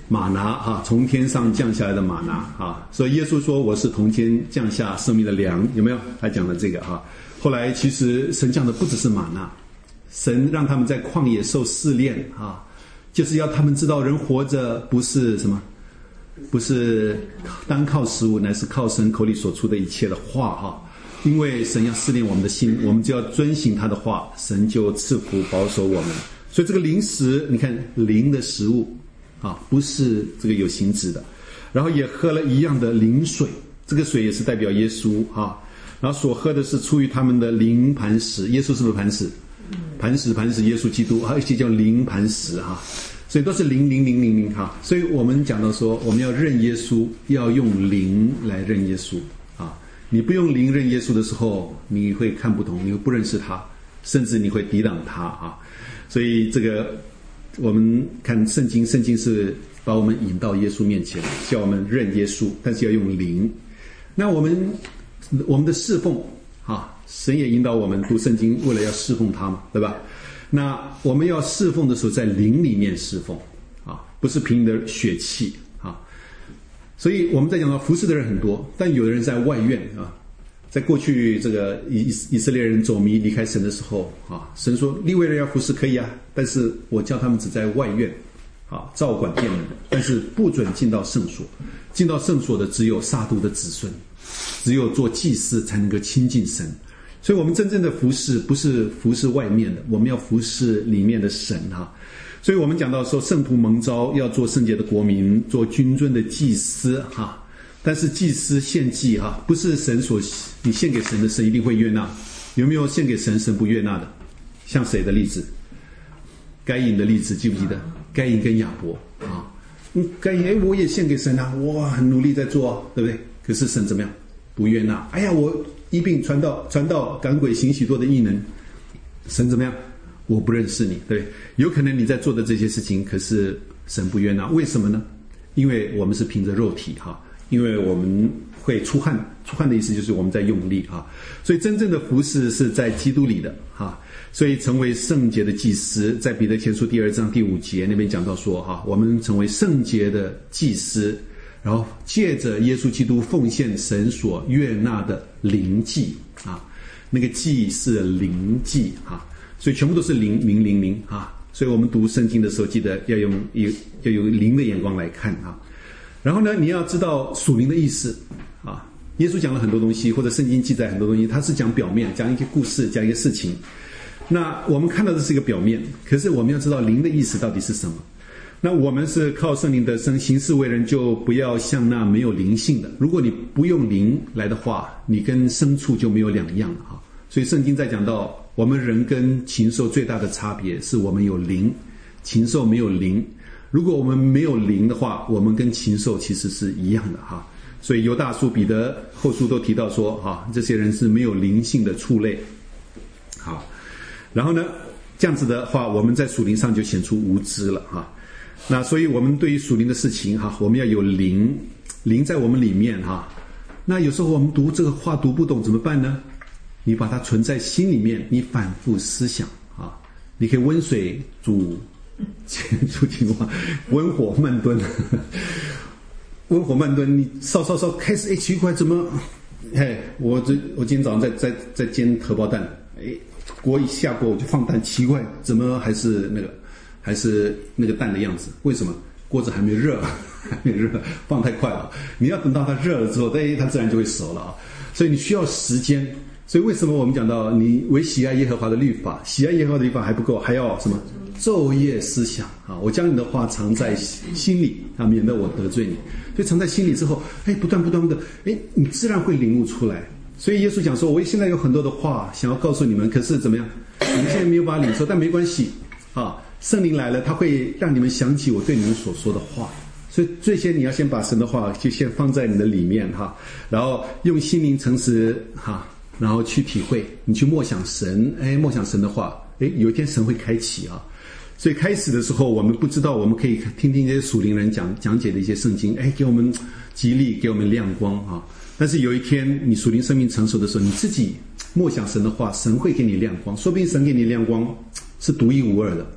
玛拿从天上降下来的玛拿所以耶稣说我是从天降下生命的粮，有没有？他讲了这个后来其实神降的不只是玛拿，神让他们在旷野受试炼就是要他们知道人活着不是什么，不是单靠食物，乃是靠神口里所出的一切的话因为神要试炼我们的心，我们只要遵行他的话，神就赐福保守我们。所以这个灵食，你看灵的食物不是这个有形质的，然后也喝了一样的灵水，这个水也是代表耶稣然后所喝的是出于他们的灵磐石，耶稣是不是磐石？磐石耶稣基督而且叫灵磐石所以都是灵所以我们讲到说我们要认耶稣，要用灵来认耶稣你不用灵认耶稣的时候，你会看不懂，你会不认识他，甚至你会抵挡他所以这个我们看圣经是把我们引到耶稣面前，叫我们认耶稣，但是要用灵。那我们的侍奉神也引导我们读圣经，为了要侍奉他嘛，对吧？那我们要侍奉的时候，在灵里面侍奉不是凭你的血气所以我们在讲到服侍的人很多，但有的人在外院在过去这个以色列人走迷离开神的时候神说利未人要服侍可以但是我叫他们只在外院照管殿门的，但是不准进到圣所，进到圣所的只有撒督的子孙，只有做祭司才能够亲近神。所以我们真正的服侍不是服侍外面的，我们要服侍里面的神所以我们讲到说圣徒蒙召要做圣洁的国民，做君尊的祭司但是祭司献祭不是神所你献给神的，神一定会悦纳。有没有献给神不悦纳的？像谁的例子？该隐的例子记不记得？该隐跟亚伯该隐我也献给神我很努力在做对不对？可是神怎么样？不悦纳。哎呀，我医病传道赶鬼行许多的异能，神怎么样？我不认识你，对不对？有可能你在做的这些事情，可是神不悦纳，为什么呢？因为我们是凭着肉体因为我们会出汗的意思就是我们在用力所以真正的服事是在基督里的所以成为圣洁的祭司，在彼得前书第2章第5节那边讲到说我们成为圣洁的祭司，然后借着耶稣基督奉献神所悦纳的灵祭那个祭是灵祭所以全部都是灵所以我们读圣经的时候记得要有灵的眼光来看然后呢，你要知道属灵的意思耶稣讲了很多东西，或者圣经记载很多东西，他是讲表面，讲一个故事，讲一个事情。那我们看到的是一个表面，可是我们要知道灵的意思到底是什么。那我们是靠圣灵得生，行事为人就不要像那没有灵性的。如果你不用灵来的话，你跟牲畜就没有两样了所以圣经在讲到我们人跟禽兽最大的差别是我们有灵，禽兽没有灵。如果我们没有灵的话，我们跟禽兽其实是一样的所以犹大书、彼得后书都提到说这些人是没有灵性的畜类。好，然后呢，这样子的话，我们在属灵上就显出无知了那所以我们对于属灵的事情我们要有灵在我们里面那有时候我们读这个话读不懂怎么办呢？你把它存在心里面，你反复思想你可以温水煮青蛙，温火慢炖温火慢炖，你烧开始奇怪怎么我今天早上在煎荷包蛋锅一下锅我就放蛋，奇怪怎么还是那个蛋的样子？为什么？锅子还没热放太快了。你要等到它热了之后它自然就会熟了所以你需要时间。所以为什么我们讲到你为喜爱耶和华的律法，喜爱耶和华的律法还不够，还要什么？昼夜思想我将你的话藏在心里免得我得罪你。所以藏在心里之后不断的你自然会领悟出来。所以耶稣讲说我现在有很多的话想要告诉你们，可是怎么样？你们现在没有把它领受，但没关系圣灵来了，他会让你们想起我对你们所说的话。所以最先你要先把神的话就先放在你的里面然后用心灵诚实然后去体会，你去默想神默想神的话有一天神会开启所以开始的时候我们不知道，我们可以听这些属灵人讲解的一些圣经给我们激励，给我们亮光但是有一天你属灵生命成熟的时候，你自己默想神的话，神会给你亮光，说不定神给你亮光是独一无二的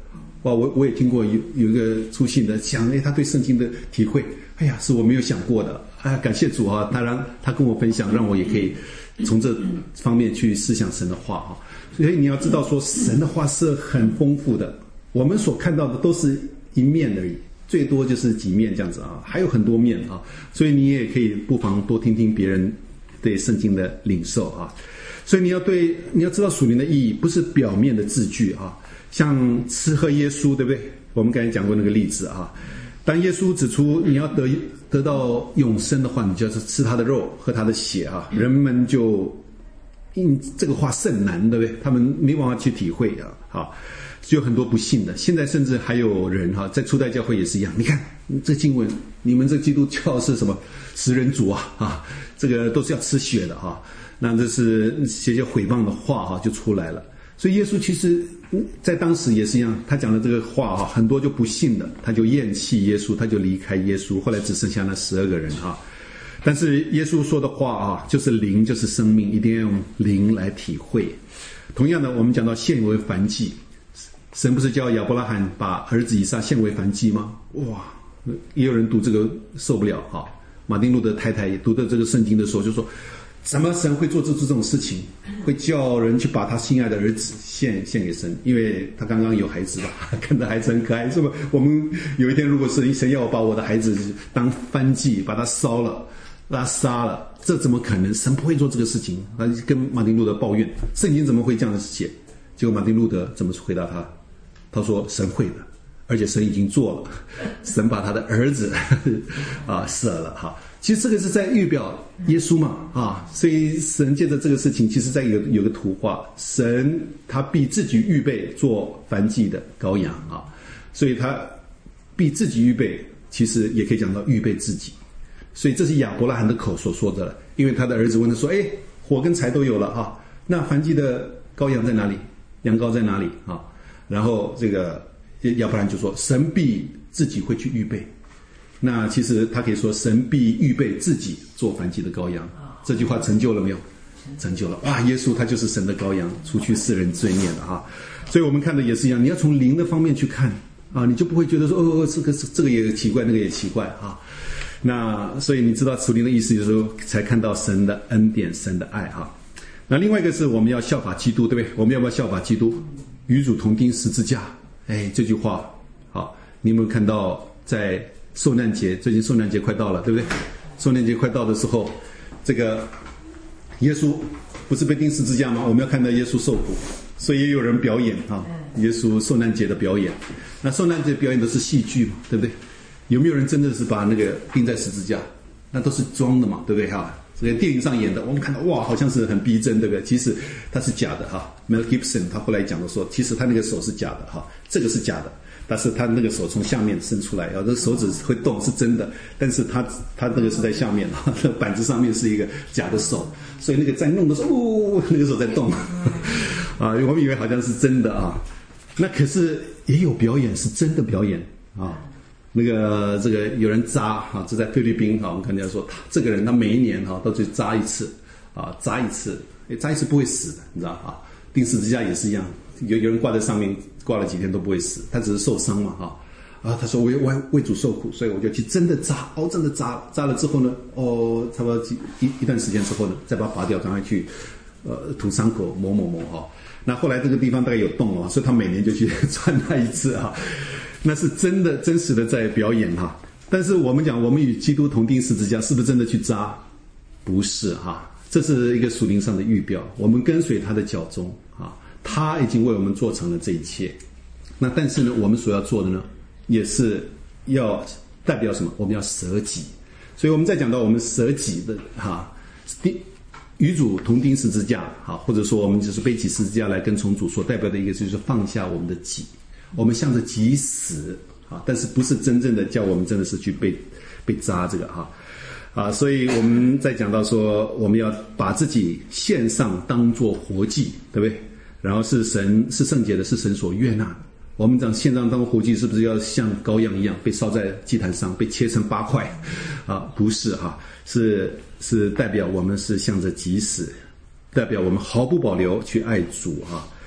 哇，我也听过有一个出信的讲，他对圣经的体会，哎呀，是我没有想过的，哎，感谢主啊，他跟我分享，让我也可以从这方面去思想神的话啊。所以你要知道说，神的话是很丰富的，我们所看到的都是一面而已，最多就是几面这样子啊，还有很多面啊，所以你也可以不妨多听听别人对圣经的领受啊。所以你要知道属灵的意义，不是表面的字句啊。像吃喝耶稣，对不对？我们刚才讲过那个例子啊。当耶稣指出你要得到永生的话，你就要吃他的肉，喝他的血啊。人们就因这个话甚难，对不对？他们没办法去体会啊。好，就有很多不信的。现在甚至还有人哈，在初代教会也是一样。你看这经文，你们这基督教是什么食人族啊？这个都是要吃血的哈。那这是写些毁谤的话哈，就出来了。所以耶稣其实在当时也是一样，他讲的这个话哈，很多就不信的，他就厌弃耶稣，他就离开耶稣，后来只剩下那12个人哈。但是耶稣说的话啊，就是灵，就是生命，一定要用灵来体会。同样的，我们讲到献为燔祭，神不是叫亚伯拉罕把儿子以撒献为燔祭吗？哇，也有人读这个受不了哈。马丁路德太太也读的这个圣经的时候就说，怎么神会做这种事情，会叫人去把他心爱的儿子献给神？因为他刚刚有孩子吧，看着孩子很可爱，是不？我们有一天如果是神要我把我的孩子当燔祭，把他烧了，把他杀了，这怎么可能？神不会做这个事情。他跟马丁路德抱怨，圣经怎么会这样写？结果马丁路德怎么回答他？他说神会的，而且神已经做了，神把他的儿子舍了哈。其实这个是在预表耶稣嘛啊，所以神借着这个事情，其实在有个图画，神他必自己预备做燔祭的羔羊啊，所以他必自己预备，其实也可以讲到预备自己。所以这是亚伯拉罕的口所说的了，因为他的儿子问他说：“哎，火跟柴都有了啊，那燔祭的羔羊在哪里？羊羔在哪里啊？”然后这个亚伯拉罕就说：“神必自己会去预备。”那其实他可以说神必预备自己做燔祭的羔羊，这句话成就了没有？成就了。哇，耶稣他就是神的羔羊，除去世人罪孽的哈。所以我们看的也是一样，你要从灵的方面去看啊，你就不会觉得说这个也奇怪，那个也奇怪啊。那所以你知道属灵的意思，就是说才看到神的恩典，神的爱哈。那另外一个是我们要效法基督，对不对？我们要不要效法基督？与主同钉十字架。哎，这句话好，你有没有看到在受难节，最近受难节快到了，对不对？受难节快到的时候，这个耶稣不是被钉十字架吗？我们要看到耶稣受苦，所以也有人表演啊，耶稣受难节的表演。那受难节表演都是戏剧嘛，对不对？有没有人真的是把那个钉在十字架？那都是装的嘛，对不对哈？这个电影上演的，我们看到哇，好像是很逼真，对不对？其实它是假的哈。Mel Gibson 他后来讲的说，其实他那个手是假的哈，这个是假的。但是他那个手从下面伸出来，这手指会动是真的，但是他那个是在下面，板子上面是一个假的手，所以那个在弄的时候，那个手在动，啊，我们以为好像是真的啊，那可是也有表演是真的表演啊，这个有人扎啊，这在菲律宾啊，我们看见说这个人他每一年哈都去扎一次啊，扎一次不会死的，你知道啊，钉十字架也是一样。有人挂在上面，挂了几天都不会死，他只是受伤嘛哈。他说我为主受苦，所以我就去真的扎，真的扎了之后呢，差不多一段时间之后呢，再把它拔掉，赶快去涂伤口抹哈。那后来这个地方大概有洞了，所以他每年就去穿那一次啊，那是真的真实的在表演哈。但是我们讲我们与基督同钉十字架，是不是真的去扎？不是哈，这是一个属灵上的预表，我们跟随他的脚踪啊。他已经为我们做成了这一切，那但是呢，我们所要做的呢，也是要代表什么？我们要舍己。所以我们在讲到我们舍己的与主同钉十字架，或者说我们就是背起十字架来跟从主，所代表的一个就是放下我们的己，我们向着己死但是不是真正的叫我们真的是去被扎这个所以我们在讲到说，我们要把自己献上当作活祭，对不对？然后是圣洁的，是神所悦纳的。我们讲献上当活祭，是不是要像羔羊一样被烧在祭坛上，被切成8块不是是代表我们是向着己死，代表我们毫不保留去爱主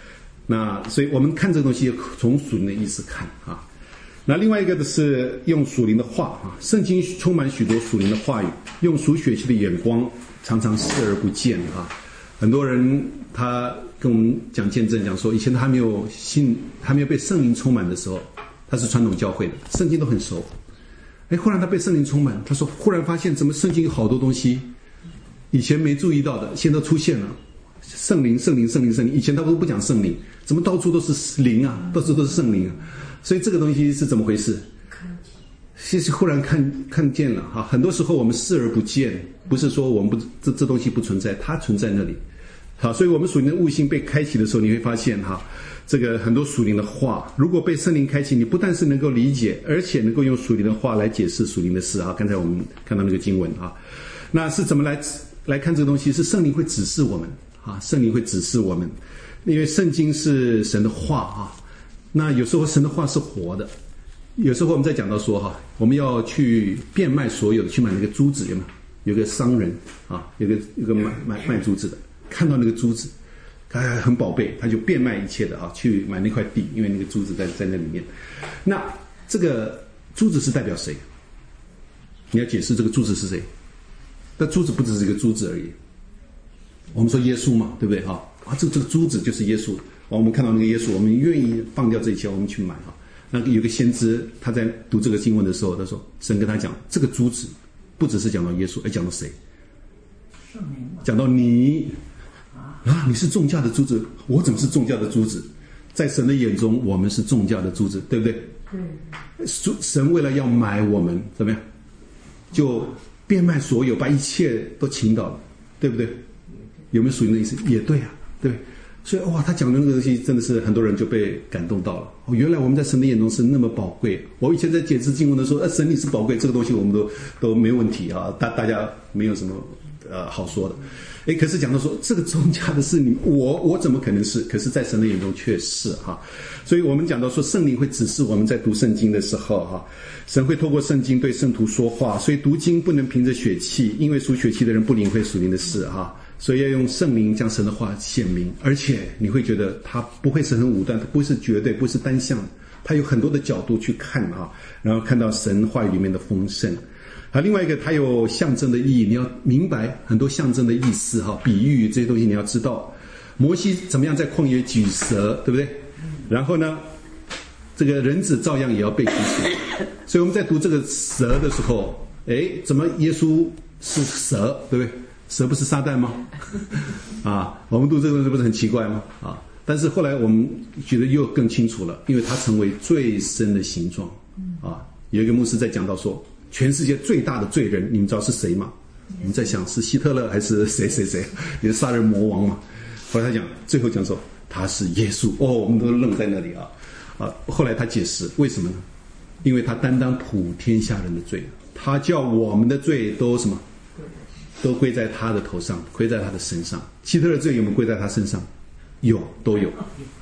那所以我们看这个东西从属灵的意思看啊。那另外一个的是用属灵的话啊，圣经充满许多属灵的话语，用属血气的眼光常常视而不见啊。很多人他跟我们讲见证，讲说以前他还没有被圣灵充满的时候，他是传统教会的，圣经都很熟。忽然他被圣灵充满，他说忽然发现怎么圣经有好多东西以前没注意到的，现在都出现了。圣灵，以前他都不讲圣灵，怎么到处都是灵啊，到处都是圣灵啊。所以这个东西是怎么回事？其实忽然看见了哈，很多时候我们视而不见，不是说我们不这东西不存在，它存在那里。好，所以我们属灵的悟性被开启的时候，你会发现哈，这个很多属灵的话，如果被圣灵开启，你不但是能够理解，而且能够用属灵的话来解释属灵的事啊。刚才我们看到那个经文啊，那是怎么来看这个东西？是圣灵会指示我们啊，圣灵会指示我们，因为圣经是神的话啊。那有时候神的话是活的，有时候我们在讲到说哈，我们要去变卖所有的，去买那个珠子，有没有？有个商人啊，有个卖珠子的，看到那个珠子，很宝贝，他就变卖一切的啊，去买那块地，因为那个珠子在那里面。那这个珠子是代表谁？你要解释这个珠子是谁？那珠子不只是一个珠子而已。我们说耶稣嘛，对不对哈？这个珠子就是耶稣。我们看到那个耶稣，我们愿意放掉这一切，我们去买啊。那有个先知，他在读这个经文的时候，他说神跟他讲，这个珠子不只是讲到耶稣，而讲到谁？讲到你啊，你是重价的珠子，我怎么是重价的珠子？在神的眼中，我们是重价的珠子，对不对？神为了要买我们，怎么样？就变卖所有，把一切都倾倒了，对不对？有没有属灵的意思？也对啊，对不对？所以哇，他讲的那个东西真的是很多人就被感动到了。原来我们在神的眼中是那么宝贵。我以前在解释经文的时候，神你是宝贵，这个东西我们都没问题啊，大家没有什么好说的。可是讲到说这个重价的是你，我怎么可能是？可是在神的眼中却是哈。所以我们讲到说圣灵会指示我们在读圣经的时候哈，神会透过圣经对圣徒说话。所以读经不能凭着血气，因为属血气的人不领会属灵的事哈。所以要用圣灵将神的话显明，而且你会觉得它不会是很武断，它不是绝对，不是单向，它有很多的角度去看啊，然后看到神话语里面的丰盛。另外一个它有象征的意义，你要明白很多象征的意思哈，比喻这些东西你要知道。摩西怎么样在旷野举蛇，对不对？然后呢，这个人子照样也要被举起。所以我们在读这个蛇的时候，怎么耶稣是蛇，对不对？蛇不是撒旦吗？我们读这个东西不是很奇怪吗？但是后来我们觉得又更清楚了，因为它成为最深的形状。有一个牧师在讲到说，全世界最大的罪人，你们知道是谁吗？我们在想是希特勒还是谁？也是杀人魔王嘛。后来他讲，最后讲说他是耶稣。我们都愣在那里啊。后来他解释为什么呢？因为他担当普天下人的罪，他叫我们的罪都什么？都归在他的头上，归在他的身上。希特勒罪有没有归在他身上？有，都有。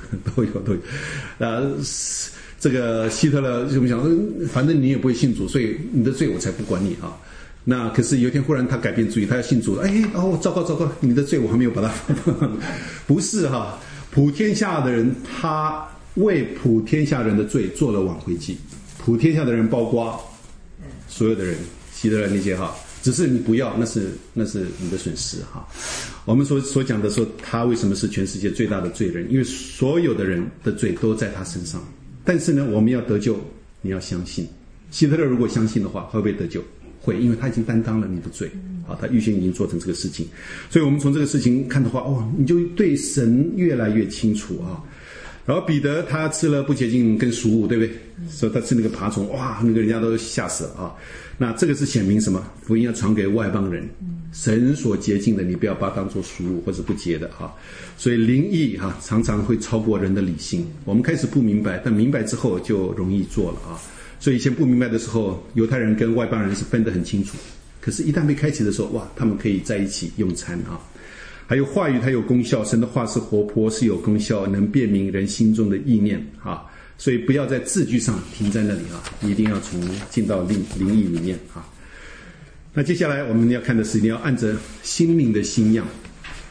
这个希特勒就想，反正你也不会信主，所以你的罪我才不管你啊。那可是有一天忽然他改变主意，他要信主了。糟糕，你的罪我还没有把它不是哈，普天下的人，他为普天下人的罪做了挽回祭。普天下的人包括所有的人，希特勒那些哈。只是你不要，那是你的损失哈。我们所讲的说，他为什么是全世界最大的罪人？因为所有的人的罪都在他身上。但是呢，我们要得救，你要相信。希特勒如果相信的话，会不会得救？会，因为他已经担当了你的罪。他预先已经做成这个事情。所以我们从这个事情看的话，你就对神越来越清楚啊。然后彼得他吃了不洁净跟俗物，对不对？所以他吃那个爬虫，那个人家都吓死了啊。那这个是显明什么？福音要传给外邦人，神所洁净的，你不要把它当作俗物或者不洁的哈。所以灵意常常会超过人的理性。我们开始不明白，但明白之后就容易做了啊。所以以前不明白的时候，犹太人跟外邦人是分得很清楚。可是，一旦被开启的时候，他们可以在一起用餐啊。还有话语，它有功效，神的话是活泼，是有功效，能辨明人心中的意念啊。所以不要在字句上停在那里啊，一定要进到灵意里面啊。那接下来我们要看的是，你要按着心灵的新样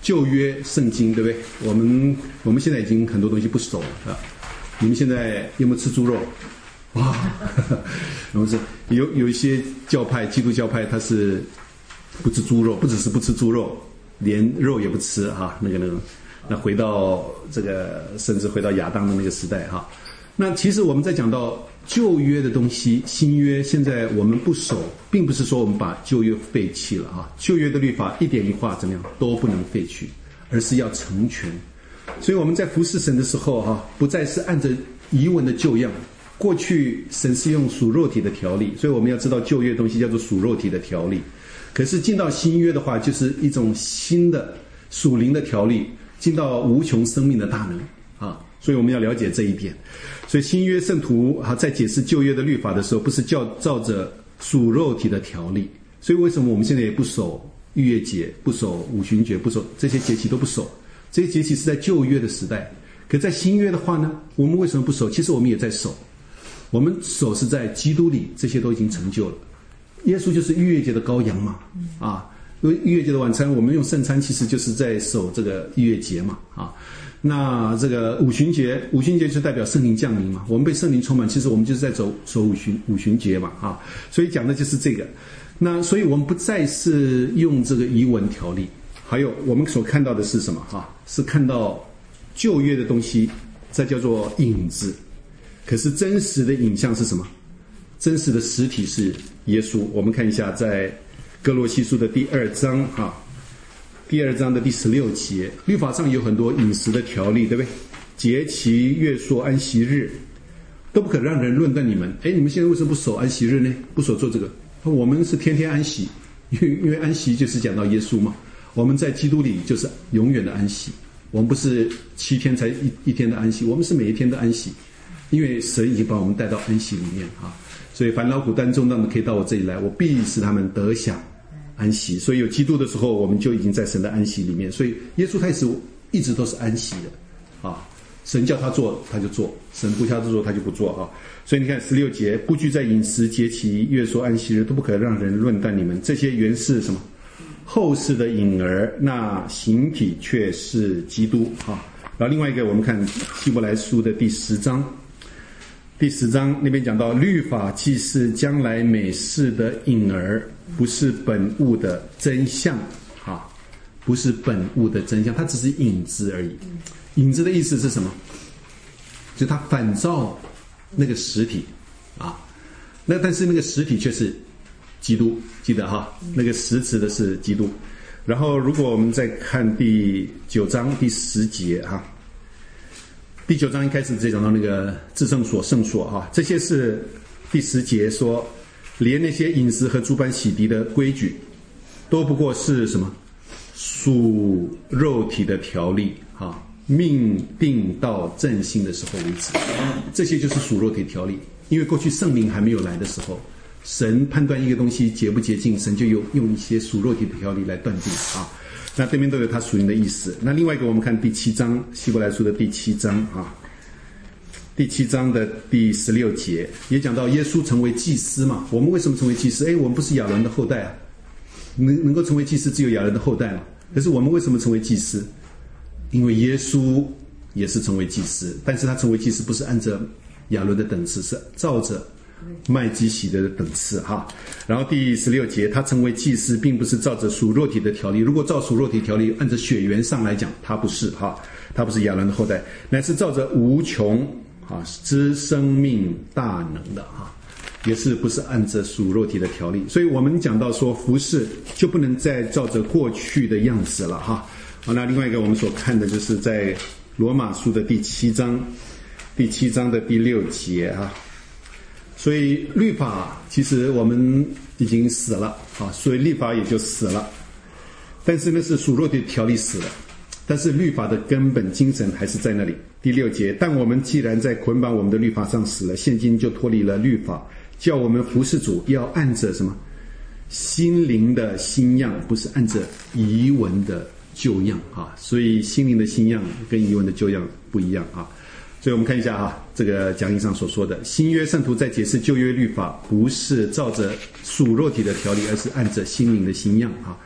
旧约圣经，对不对？我们现在已经很多东西不守了啊。你们现在有没有吃猪肉？哇，然后是有一些教派，基督教派他是不吃猪肉，不只是不吃猪肉，连肉也不吃哈。那回到这个，甚至回到亚当的那个时代哈。那其实我们在讲到旧约的东西，新约现在我们不守，并不是说我们把旧约废弃了哈。旧约的律法一点一画怎么样都不能废去，而是要成全。所以我们在服侍神的时候哈，不再是按着遗文的旧样。过去神是用属肉体的条例，所以我们要知道旧约的东西叫做属肉体的条例。可是进到新约的话，就是一种新的属灵的条例，进到无穷生命的大能啊！所以我们要了解这一点。所以新约圣徒在解释旧约的律法的时候，不是照着属肉体的条例。所以为什么我们现在也不守逾越节，不守五旬节，不守这些节期都不守？这些节期是在旧约的时代。可在新约的话呢，我们为什么不守？其实我们也在守。我们守是在基督里，这些都已经成就了。耶稣就是逾越节的羔羊嘛，啊，因为逾越节的晚餐，我们用圣餐，其实就是在守这个逾越节嘛，啊，那这个五旬节就代表圣灵降临嘛，我们被圣灵充满，其实我们就是在守五旬节嘛，啊，所以讲的就是这个。那所以我们不再是用这个遗文条例，还有我们所看到的是什么？哈，是看到旧约的东西，这叫做影子。可是真实的影像是什么？真实的实体是耶稣。我们看一下，在哥罗西书的第2章第2章的第16节，律法上有很多饮食的条例，对不对？节期、月朔、安息日，都不可让人论断你们。你们现在为什么不守安息日呢？不守做这个？我们是天天安息，因为安息就是讲到耶稣嘛。我们在基督里就是永远的安息。我们不是7天才一天的安息，我们是每一天的安息。因为神已经把我们带到安息里面啊，所以凡劳苦担重担的可以到我这里来，我必使他们得享安息。所以有基督的时候，我们就已经在神的安息里面。所以耶稣开始一直都是安息的啊，神叫他做他就做，神不叫他做他就不做啊。所以你看16节，不拘在饮食、节期、月朔、安息日，都不可让人论断你们。这些原是什么？后世的影儿，那形体却是基督啊。然后另外一个，我们看希伯来书的第10章。第10章那边讲到，律法既是将来美事的影儿，不是本物的真相啊，不是本物的真相，它只是影子而已。影子的意思是什么？就它反照那个实体啊，但是那个实体却是基督，记得哈，那个实质的是基督。然后如果我们再看第9章第10节哈。第9章一开始直接讲到那个至圣所、圣所啊，这些是第10节说，连那些饮食和诸般洗涤的规矩，都不过是什么属肉体的条例啊，命定到正心的时候为止。这些就是属肉体条例，因为过去圣灵还没有来的时候，神判断一个东西洁不洁净，神就用一些属肉体的条例来断定啊。那这边都有它属灵的意思。那另外一个，我们看第7章，希伯来书的第7章啊，第7章的第16节也讲到耶稣成为祭司嘛。我们为什么成为祭司？我们不是亚伦的后代啊，能够成为祭司只有亚伦的后代嘛。可是我们为什么成为祭司？因为耶稣也是成为祭司，但是他成为祭司不是按照亚伦的等次，是照着麦基洗德的等次哈。然后第16节，他成为祭司并不是照着属肉体的条例，如果照属肉体条例按照血缘上来讲，他不是哈，他不是亚伦的后代，乃是照着无穷之生命大能的哈，也是不是按着属肉体的条例。所以我们讲到说服事就不能再照着过去的样子了哈。好，那另外一个我们所看的就是在罗马书的第7章的第6节哈。所以律法其实我们已经死了啊，所以律法也就死了。但是那是属肉体的条例死了，但是律法的根本精神还是在那里。第6节，但我们既然在捆绑我们的律法上死了，现今就脱离了律法，叫我们服事主要按着什么心灵的新样，不是按着遗文的旧样啊。所以心灵的新样跟遗文的旧样不一样啊。所以我们看一下哈，这个讲义上所说的新约圣徒在解释旧约律法，不是照着属肉体的条例，而是按着心灵的新样啊。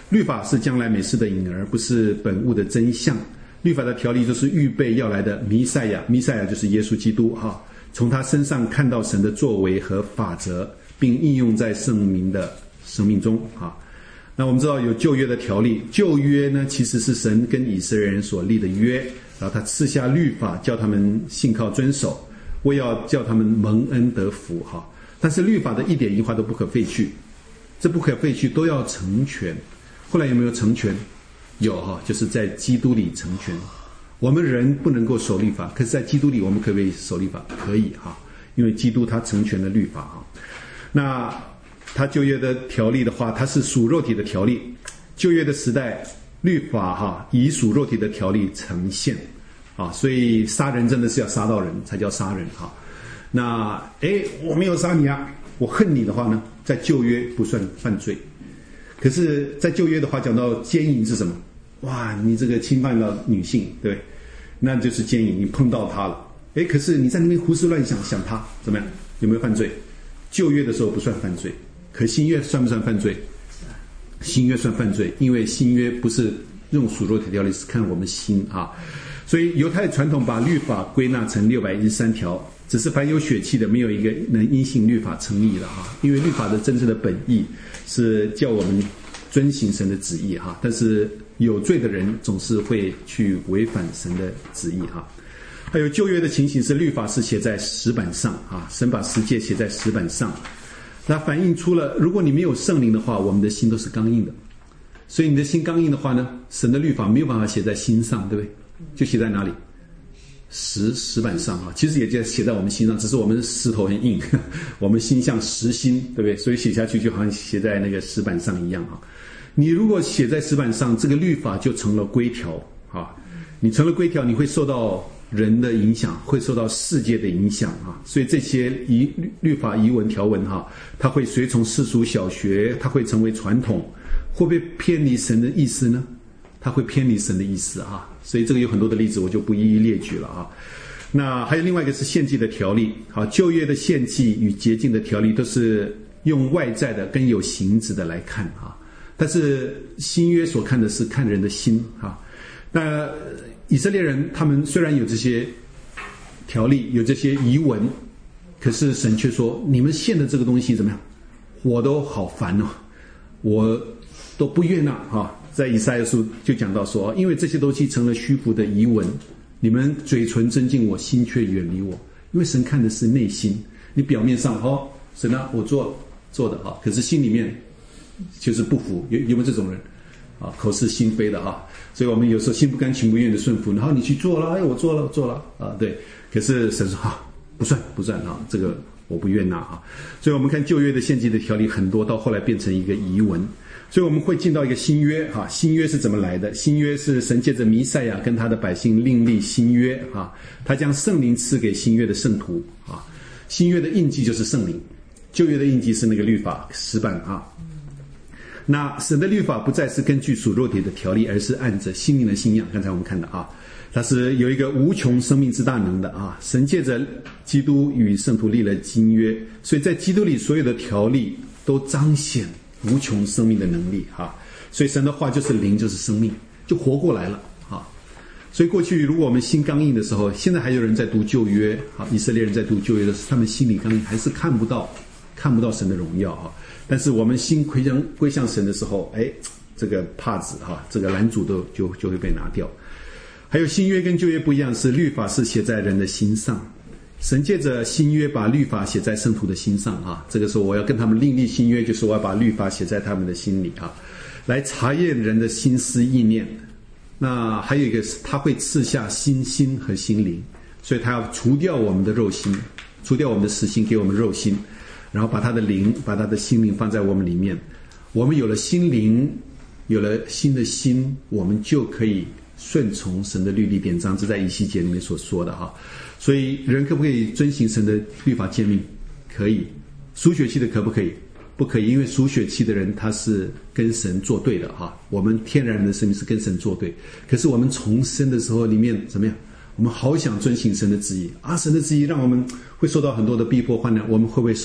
律法是将来美事的影儿，不是本物的真相。律法的条例就是预备要来的弥赛亚，弥赛亚就是耶稣基督哈。从他身上看到神的作为和法则，并应用在圣民的生命中哈。那我们知道有旧约的条例，旧约呢其实是神跟以色列人所立的约，然后他赐下律法，叫他们信靠遵守，为要叫他们蒙恩得福哈。但是律法的一点一画都不可废去，这不可废去都要成全。后来有没有成全？有哈，就是在基督里成全。我们人不能够守律法，可是在基督里我们可不可以守律法？可以哈，因为基督他成全了律法哈。那他旧约的条例的话，它是属肉体的条例。旧约的时代，律法哈以属肉体的条例呈现啊，所以杀人真的是要杀到人才叫杀人哈。那我没有杀你啊，我恨你的话呢，在旧约不算犯罪。可是在旧约的话讲到奸淫是什么？哇，你这个侵犯了女性，对不对？那就是奸淫，你碰到她了。可是你在那边胡思乱想，想她怎么样？有没有犯罪？旧约的时候不算犯罪，可新约算不算犯罪？新约算犯罪，因为新约不是用属肉体条例，是看我们心啊。所以犹太传统把律法归纳成613条，只是凡有血气的，没有一个能因信律法称义的啊。因为律法的真正的本意是叫我们遵行神的旨意哈，但是有罪的人总是会去违反神的旨意哈。还有旧约的情形是律法是写在石板上啊，神把十诫写在石板上，那反映出了如果你没有圣灵的话，我们的心都是刚硬的。所以你的心刚硬的话呢，神的律法没有办法写在心上，对不对？就写在哪里？石板上啊，其实也就写在我们心上，只是我们石头很硬，我们心像石心，对不对？所以写下去就好像写在那个石板上一样啊。你如果写在石板上，这个律法就成了规条啊。你成了规条，你会受到人的影响，会受到世界的影响啊。所以这些律法遗文条文哈，它会随从世俗小学，它会成为传统，会不会偏离神的意思呢？它会偏离神的意思啊。所以这个有很多的例子，我就不一一列举了啊。那还有另外一个是献祭的条例，好，旧约的献祭与洁净的条例都是用外在的跟有形质的来看啊，但是新约所看的是看人的心啊。那以色列人他们虽然有这些条例，有这些遗文，可是神却说你们献的这个东西怎么样？我都好烦哦，我都不悦纳啊。在以赛亚书就讲到说，因为这些东西成了虚浮的遗文，你们嘴唇尊敬我，心却远离我。因为神看的是内心，你表面上神啊，我做的可是心里面就是不服。有没有这种人啊？口是心非的啊。所以我们有时候心不甘情不愿的顺服，然后你去做了，我做了啊，对。可是神说不算啊，这个我不悦纳啊。所以我们看旧约的献祭的条例很多，到后来变成一个遗文。所以我们会进到一个新约啊，新约是怎么来的？新约是神借着弥赛亚跟他的百姓另立新约啊，他将圣灵赐给新约的圣徒啊。新约的印记就是圣灵，旧约的印记是那个律法石板啊。那神的律法不再是根据属肉体的条例，而是按着心灵的信仰。刚才我们看到啊，它是有一个无穷生命之大能的啊。神借着基督与圣徒立了新约，所以在基督里所有的条例都彰显无穷生命的能力啊。所以神的话就是灵，就是生命，就活过来了啊。所以过去如果我们心刚硬的时候，现在还有人在读旧约啊，以色列人在读旧约的时候，他们心里刚硬，还是看不到神的荣耀啊。但是我们心归向神的时候，这个帕子这个拦阻就会被拿掉。还有新约跟旧约不一样，是律法是写在人的心上，神借着新约把律法写在圣徒的心上啊。这个时候我要跟他们另立新约，就是我要把律法写在他们的心里啊，来查验人的心思意念。那还有一个是他会赐下新心和心灵，所以他要除掉我们的肉心，除掉我们的实心，给我们肉心，然后把他的灵，把他的心灵放在我们里面。我们有了心灵，有了新的心，我们就可以顺从神的律例典章，这在以西结里面所说的哈。所以人可不可以遵行神的律法诫命？可以。属血气的可不可以？不可以，因为属血气的人他是跟神作对的哈。我们天然人的生命是跟神作对，可是我们重生的时候里面怎么样？我们好想遵行神的旨意啊！神的旨意让我们会受到很多的逼迫患难，我们会不会守？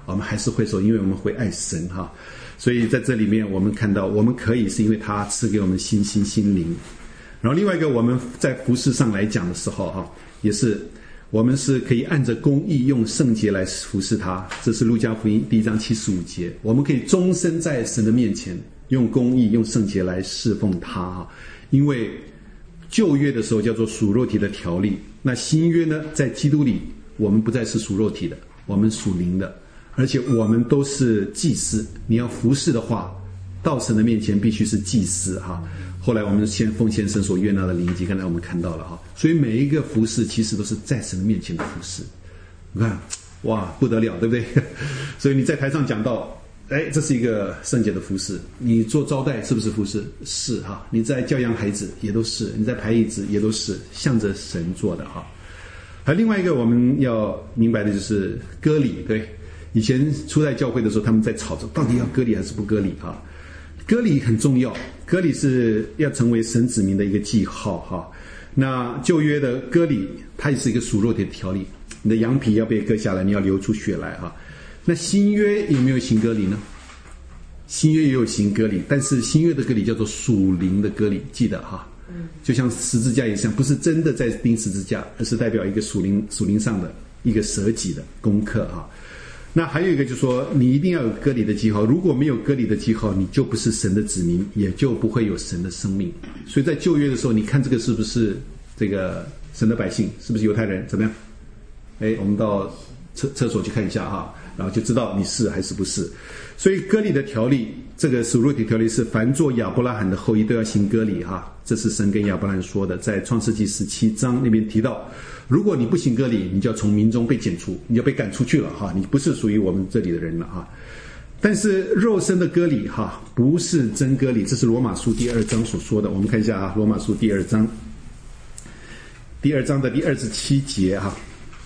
我们还是会说，因为我们会爱神哈。所以在这里面我们看到，我们可以是因为他赐给我们心心心灵。然后另外一个，我们在服事上来讲的时候哈，也是我们是可以按着公义用圣洁来服事他。这是路加福音第1章75节，我们可以终身在神的面前用公义用圣洁来侍奉他哈。因为旧约的时候叫做属肉体的条例，那新约呢，在基督里我们不再是属肉体的，我们属灵的，而且我们都是祭司。你要服事的话，到神的面前必须是祭司哈。后来我们先奉献神所悦纳的灵祭，刚才我们看到了哈。所以每一个服事其实都是在神的面前的服事。你看，哇，不得了，对不对？所以你在台上讲到，这是一个圣洁的服事。你做招待是不是服事？是哈。你在教养孩子也都是，你在排椅子也都是向着神做的哈。还有另外一个我们要明白的就是割礼，对。以前初代教会的时候，他们在吵着到底要割礼还是不割礼啊？割礼很重要，割礼是要成为神子民的一个记号哈。那旧约的割礼，它也是一个属肉体的条例，你的羊皮要被割下来，你要流出血来哈。那新约有没有行割礼呢？新约也有行割礼，但是新约的割礼叫做属灵的割礼，记得哈。就像十字架也像，不是真的在钉十字架，而是代表一个属灵上的一个舍己的功课哈。那还有一个就是说，你一定要有割礼的记号，如果没有割礼的记号，你就不是神的子民，也就不会有神的生命。所以在旧约的时候，你看这个是不是这个神的百姓，是不是犹太人，怎么样？我们到厕所去看一下哈，然后就知道你是还是不是。所以割礼的条例，这个属肉体条例是凡做亚伯拉罕的后裔都要行割礼哈，这是神跟亚伯拉罕说的，在创世纪17章那边提到，如果你不行割礼，你就要从民中被剪除，你就被赶出去了哈，你不是属于我们这里的人了哈。但是肉身的割礼哈，不是真割礼，这是罗马书第2章所说的。我们看一下啊，罗马书第2章的第27节哈。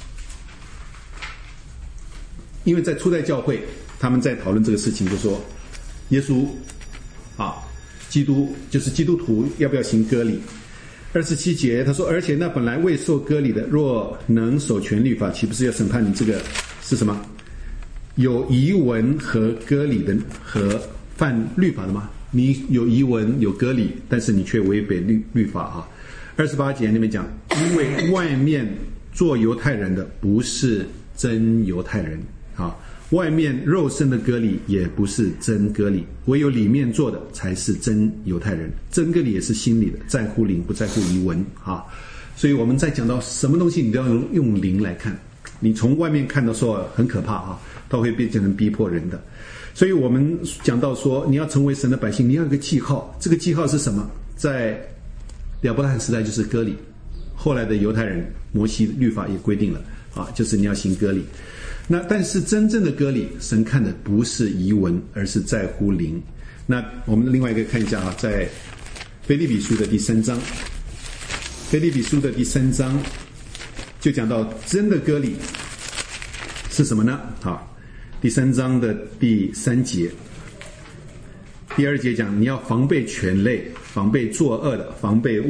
因为在初代教会，他们在讨论这个事情，就说耶稣基督就是基督徒要不要行割礼。27节他说，而且那本来未受割礼的，若能守全律法，岂不是要审判你这个是什么？有遗文和割礼的和犯律法的吗？你有遗文有割礼，但是你却违背律法啊。28节那边讲，因为外面做犹太人的不是真犹太人啊，外面肉身的割礼也不是真割礼，唯有里面做的才是真犹太人。真割礼也是心里的，在乎灵不在乎遗文啊。所以我们在讲到什么东西，你都要用灵来看。你从外面看到说很可怕啊，它会变成逼迫人的。所以我们讲到说，你要成为神的百姓，你要有个记号。这个记号是什么？在亚伯拉罕时代就是割礼，后来的犹太人摩西律法也规定了啊，就是你要行割礼。那但是真正的割礼，神看的不是遗文，而是在乎灵。那我们另外一个看一下啊，在腓立比书的第3章，腓立比书的第3章就讲到真的割礼是什么呢？第3章的第3节，第2节讲你要防备犬类，防备作恶的，防备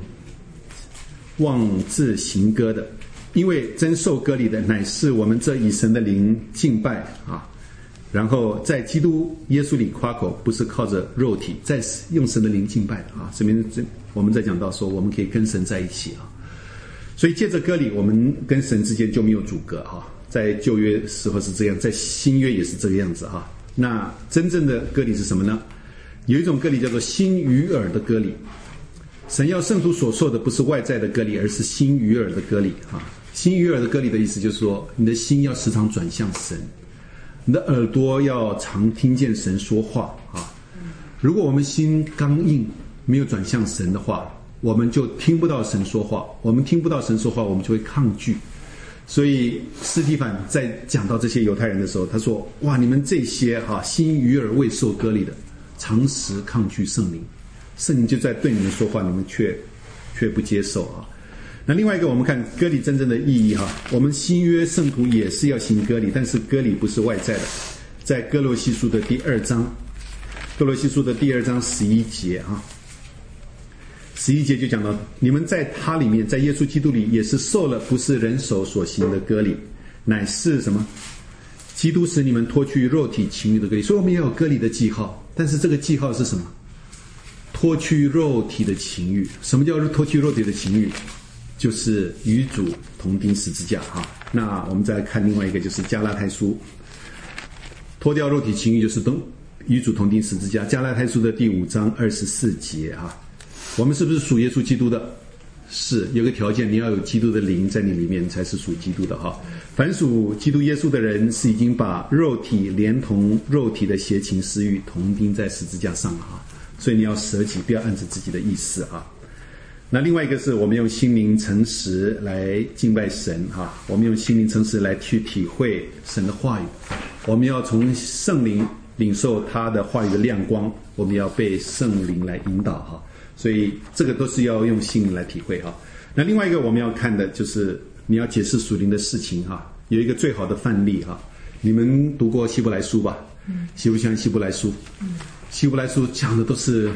妄自行割的。因为真受割礼的乃是我们这以神的灵敬拜啊，然后在基督耶稣里夸口，不是靠着肉体，在用神的灵敬拜啊。这边我们在讲到说，我们可以跟神在一起啊。所以借着割礼，我们跟神之间就没有阻隔啊。在旧约时候是这样，在新约也是这个样子啊。那真正的割礼是什么呢？有一种割礼叫做心与耳的割礼。神要圣徒所受的不是外在的割礼，而是心与耳的割礼啊。心与耳的割礼的意思就是说，你的心要时常转向神，你的耳朵要常听见神说话啊。如果我们心刚硬，没有转向神的话，我们就听不到神说话。我们听不到神说话，我们就会抗拒。所以司提反在讲到这些犹太人的时候，他说：哇，你们这些心与耳未受割礼的，常时抗拒圣灵，圣灵就在对你们说话，你们却不接受啊。那另外一个，我们看割礼真正的意义哈。我们新约圣徒也是要行割礼，但是割礼不是外在的。在哥罗西书的第2章11节啊，11节就讲到，你们在他里面，在耶稣基督里也是受了不是人手所行的割礼，乃是什么？ 基督使你们脱去肉体情欲的割礼，所以我们也有割礼的记号。但是这个记号是什么？脱去肉体的情欲。什么叫脱去肉体的情欲？就是与主同钉十字架哈。那我们再来看另外一个，就是加拉太书，脱掉肉体情欲就是与主同钉十字架。加拉太书的第5章24节哈。我们是不是属耶稣基督的？是，有个条件，你要有基督的灵在你里面，才是属基督的哈。凡属基督耶稣的人，是已经把肉体连同肉体的邪情私欲同钉在十字架上了哈。所以你要舍己，不要按着自己的意思哈。那另外一个是我们用心灵诚实来敬拜神哈，我们用心灵诚实来去体会神的话语，我们要从圣灵领受他的话语的亮光，我们要被圣灵来引导哈。所以这个都是要用心灵来体会哈。那另外一个我们要看的就是你要解释属灵的事情哈。有一个最好的范例哈，你们读过希伯来书吧？喜不喜欢希伯来书？希伯来书讲的都是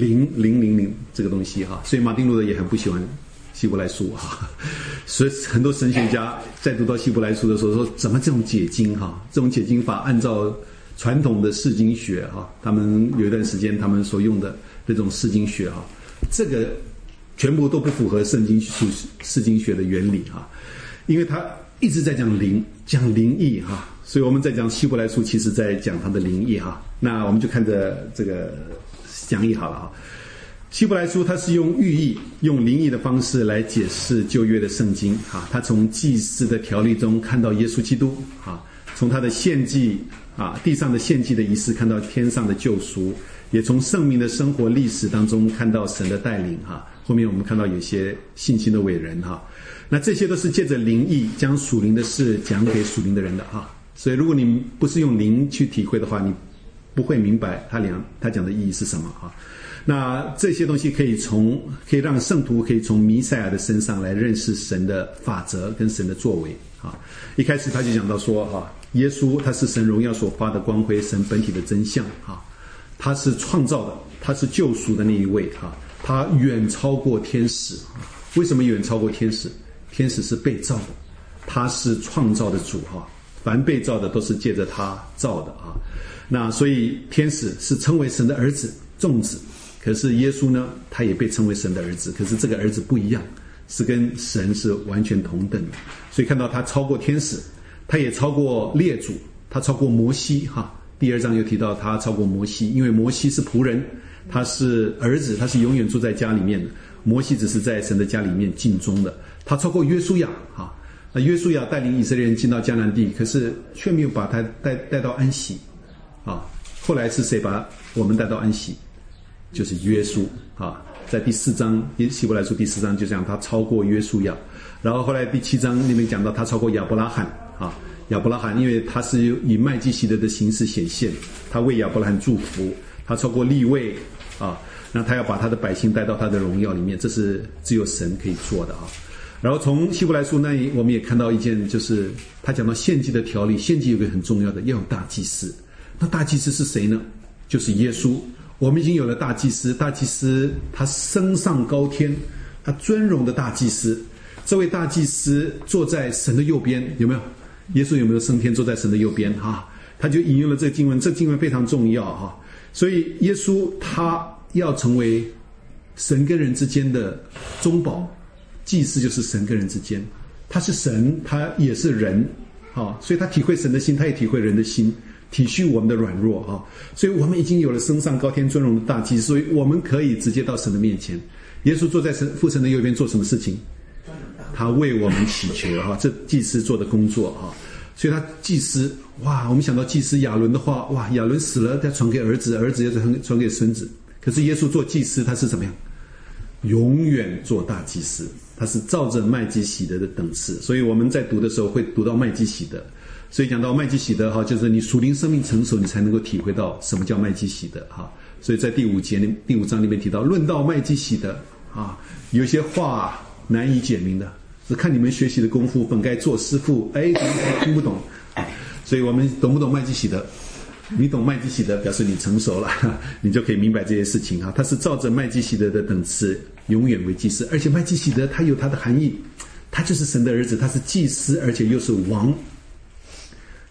000这个东西哈，所以马丁路德也很不喜欢希伯来书哈。所以很多神学家在读到希伯来书的时候说，怎么这种解经哈，这种解经法按照传统的释经学哈，他们有一段时间他们所用的这种释经学哈，这个全部都不符合圣经释经学的原理哈，因为他一直在讲灵意哈，所以我们在讲希伯来书，其实在讲它的灵意哈。那我们就看着这个讲义好了哈。希伯来书它是用寓意、用灵意的方式来解释旧约的圣经哈。他从祭司的条例中看到耶稣基督哈，从他的献祭啊，地上的献祭的仪式看到天上的救赎，也从圣民的生活历史当中看到神的带领哈。后面我们看到有些信心的伟人哈，那这些都是借着灵意将属灵的事讲给属灵的人的哈。所以如果你不是用灵去体会的话，你不会明白他讲的意义是什么哈。那这些东西可以让圣徒可以从弥赛亚的身上来认识神的法则跟神的作为啊。一开始他就讲到说哈，耶稣他是神荣耀所发的光辉，神本体的真相哈，他是创造的，他是救赎的那一位哈，他远超过天使。为什么远超过天使？天使是被造的，他是创造的主哈，凡被造的都是借着他造的啊。那所以天使是称为神的儿子众子，可是耶稣呢，他也被称为神的儿子，可是这个儿子不一样，是跟神是完全同等的。所以看到他超过天使，他也超过列祖，他超过摩西哈。第2章又提到他超过摩西，因为摩西是仆人，他是儿子，他是永远住在家里面的，摩西只是在神的家里面尽忠的。他超过约书亚哈，那约书亚带领以色列人进到迦南地，可是却没有把他带到安息啊。后来是谁把我们带到安息？就是约书啊。在第4章希伯来书第4章就讲他超过约书亚，然后后来第7章那边讲到他超过亚伯拉罕啊。亚伯拉罕因为他是以麦基洗德的形式显现，他为亚伯拉罕祝福，他超过利未啊，那他要把他的百姓带到他的荣耀里面，这是只有神可以做的啊。然后从希伯来书那里我们也看到一件，就是他讲到献祭的条例，献祭有个很重要的，要有大祭司。那大祭司是谁呢？就是耶稣。我们已经有了大祭司，大祭司他升上高天，他尊荣的大祭司，这位大祭司坐在神的右边，有没有？耶稣有没有升天坐在神的右边哈？他就引用了这个经文，这经文非常重要哈。所以耶稣他要成为神跟人之间的中保，祭司就是神跟人之间，他是神，他也是人啊，所以他体会神的心，他也体会人的心，体恤我们的软弱啊。所以我们已经有了升上高天尊荣的大祭司，所以我们可以直接到神的面前。耶稣坐在父神的右边做什么事情？他为我们祈求哈，这祭司做的工作哈。所以他祭司哇，我们想到祭司亚伦的话，哇，亚伦死了，他传给儿子，儿子又传给孙子。可是耶稣做祭司，他是怎么样？永远做大祭司，他是照着麦基洗德的等次。所以我们在读的时候会读到麦基洗德。所以讲到麦基洗德哈，就是你属灵生命成熟，你才能够体会到什么叫麦基洗德哈。所以在第5章里面提到，论到麦基洗德啊，有些话难以解明的，是看你们学习的功夫，本该做师傅，怎么听不懂？所以我们懂不懂麦基洗德？你懂麦基洗德，表示你成熟了，你就可以明白这些事情哈。他是照着麦基洗德的等次，永远为祭司，而且麦基洗德他有他的含义，他就是神的儿子，他是祭司，而且又是王。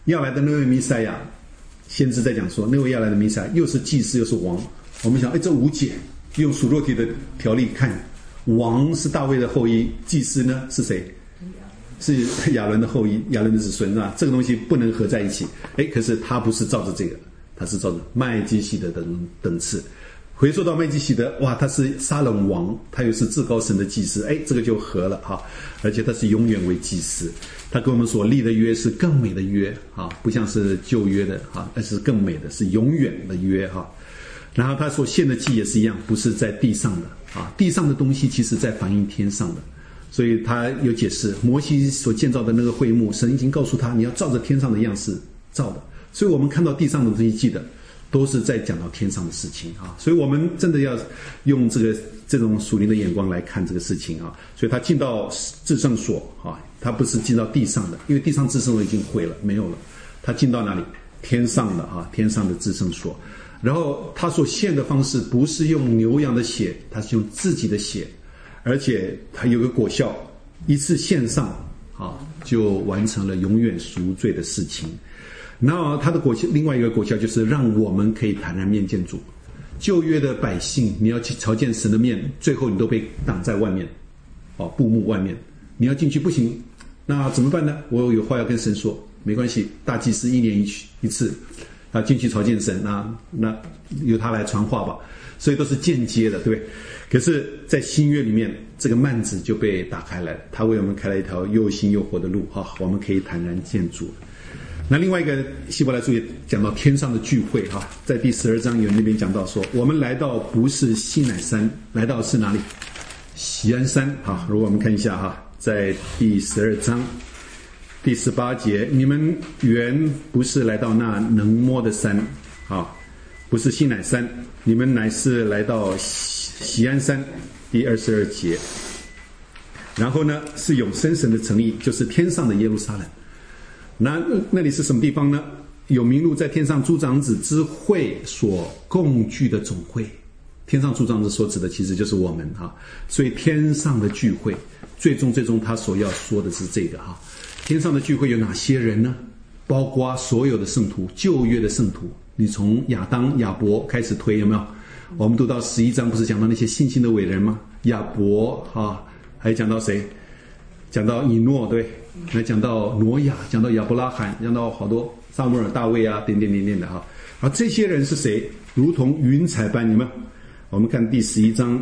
要来的那位弥赛亚，先知在讲说，那位要来的弥赛亚又是祭司又是王。我们想，这无解。用属肉体的条例看，王是大卫的后裔，祭司呢是谁？是亚伦的后裔，亚伦的子孙，是吧？这个东西不能合在一起。可是他不是照着这个，他是照着麦基洗德的等次。回溯到麦基洗德，哇，他是撒冷王，他又是至高神的祭司，这个就合了哈。而且他是永远为祭司，他跟我们所立的约是更美的约啊，不像是旧约的哈，而是更美的，是永远的约哈。然后他所献的祭也是一样，不是在地上的啊，地上的东西其实在反映天上的。所以他有解释，摩西所建造的那个会幕，神已经告诉他，你要照着天上的样式造的。所以我们看到地上的东西，记得都是在讲到天上的事情啊。所以我们真的要用这种属灵的眼光来看这个事情啊。所以他进到至圣所啊，他不是进到地上的，因为地上至圣所已经毁了，没有了。他进到哪里？天上的啊，天上的至圣所。然后他所献的方式不是用牛羊的血，他是用自己的血。而且它有个果效，一次献上啊，就完成了永远赎罪的事情。然后它的果效，另外一个果效就是让我们可以坦然面见主。旧约的百姓，你要去朝见神的面，最后你都被挡在外面，布幕外面，你要进去不行，那怎么办呢？我有话要跟神说，没关系，大祭司1年一次，进去朝见神，那由他来传话吧。所以都是间接的，对不对？可是在新约里面，这个幔子就被打开来了，他为我们开了一条又新又活的路哈，我们可以坦然见主。那另外一个希伯来书也讲到天上的聚会哈，在第12章有那边讲到说，我们来到不是西乃山，来到是哪里？锡安山哈。如果我们看一下哈，在第12章第18节，你们原不是来到那能摸的山啊，不是西乃山，你们乃是来到锡安山，第22节。然后呢，是永生神的城邑，就是天上的耶路撒冷。那里是什么地方呢？有名录在天上诸长子之会所共聚的总会。天上诸长子所指的其实就是我们哈，所以天上的聚会，最终他所要说的是这个哈。天上的聚会有哪些人呢？包括所有的圣徒，旧约的圣徒。你从亚当、亚伯开始推，有没有？我们读到11章，不是讲到那些信心的伟人吗？亚伯啊，还讲到谁？讲到以诺，对，还讲到挪亚，讲到亚伯拉罕，讲到好多撒母耳、大卫啊，点的哈。而这些人是谁？如同云彩般，有没有？我们看第11章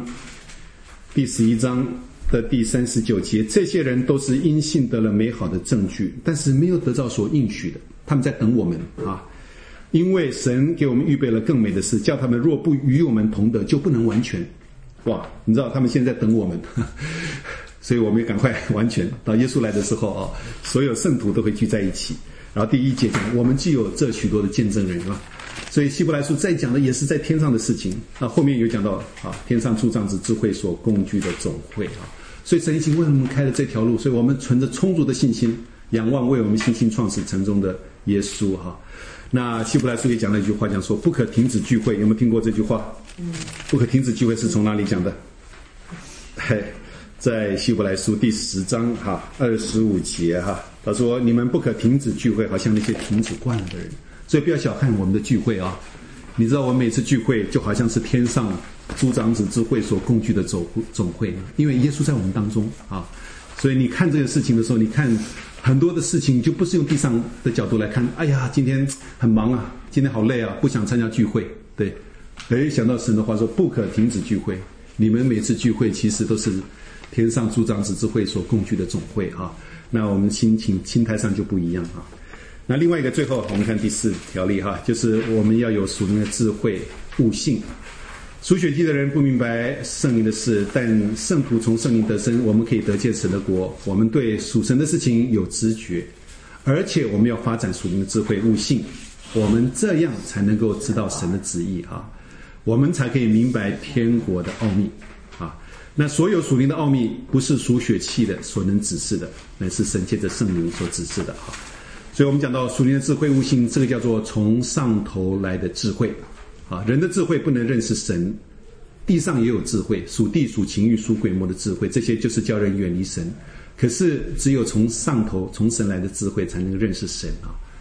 的第39节，这些人都是因信得了美好的证据，但是没有得到所应许的，他们在等我们啊。因为神给我们预备了更美的事，叫他们若不与我们同得，就不能完全。哇，你知道他们现在等我们，所以我们也赶快完全。到耶稣来的时候啊，所有圣徒都会聚在一起。然后第1节讲，我们既有这许多的见证人啊，所以希伯来书再讲的也是在天上的事情。后面有讲到啊，天上诸长子之会所共聚的总会啊，所以神已经为我们开了这条路，所以我们存着充足的信心，仰望为我们信心创始成终的耶稣哈。那希伯来书也讲了一句话，讲说不可停止聚会，有没有听过这句话？不可停止聚会是从哪里讲的？在希伯来书第10章哈25节哈，他说你们不可停止聚会，好像那些停止惯了的人。所以不要小看我们的聚会啊！你知道我们每次聚会就好像是天上诸长子之会所共聚的总会，因为耶稣在我们当中啊。所以你看这个事情的时候，你看很多的事情就不是用地上的角度来看，哎呀，今天很忙啊，今天好累啊，不想参加聚会。对，想到神的话说不可停止聚会，你们每次聚会其实都是天上诸长子之会所共聚的总会啊。那我们心态上就不一样啊。那另外一个，最后我们看第4条例哈，就是我们要有属灵的智慧悟性。属血气的人不明白圣灵的事，但圣徒从圣灵得生，我们可以得见神的国。我们对属神的事情有知觉，而且我们要发展属灵的智慧悟性，我们这样才能够知道神的旨意啊，我们才可以明白天国的奥秘啊。那所有属灵的奥秘不是属血气的所能指示的，乃是神借着圣灵所指示的啊。所以我们讲到属灵的智慧悟性，这个叫做从上头来的智慧啊。人的智慧不能认识神，地上也有智慧，属地、属情欲、属鬼魔的智慧，这些就是叫人远离神。可是只有从上头从神来的智慧才能认识神啊。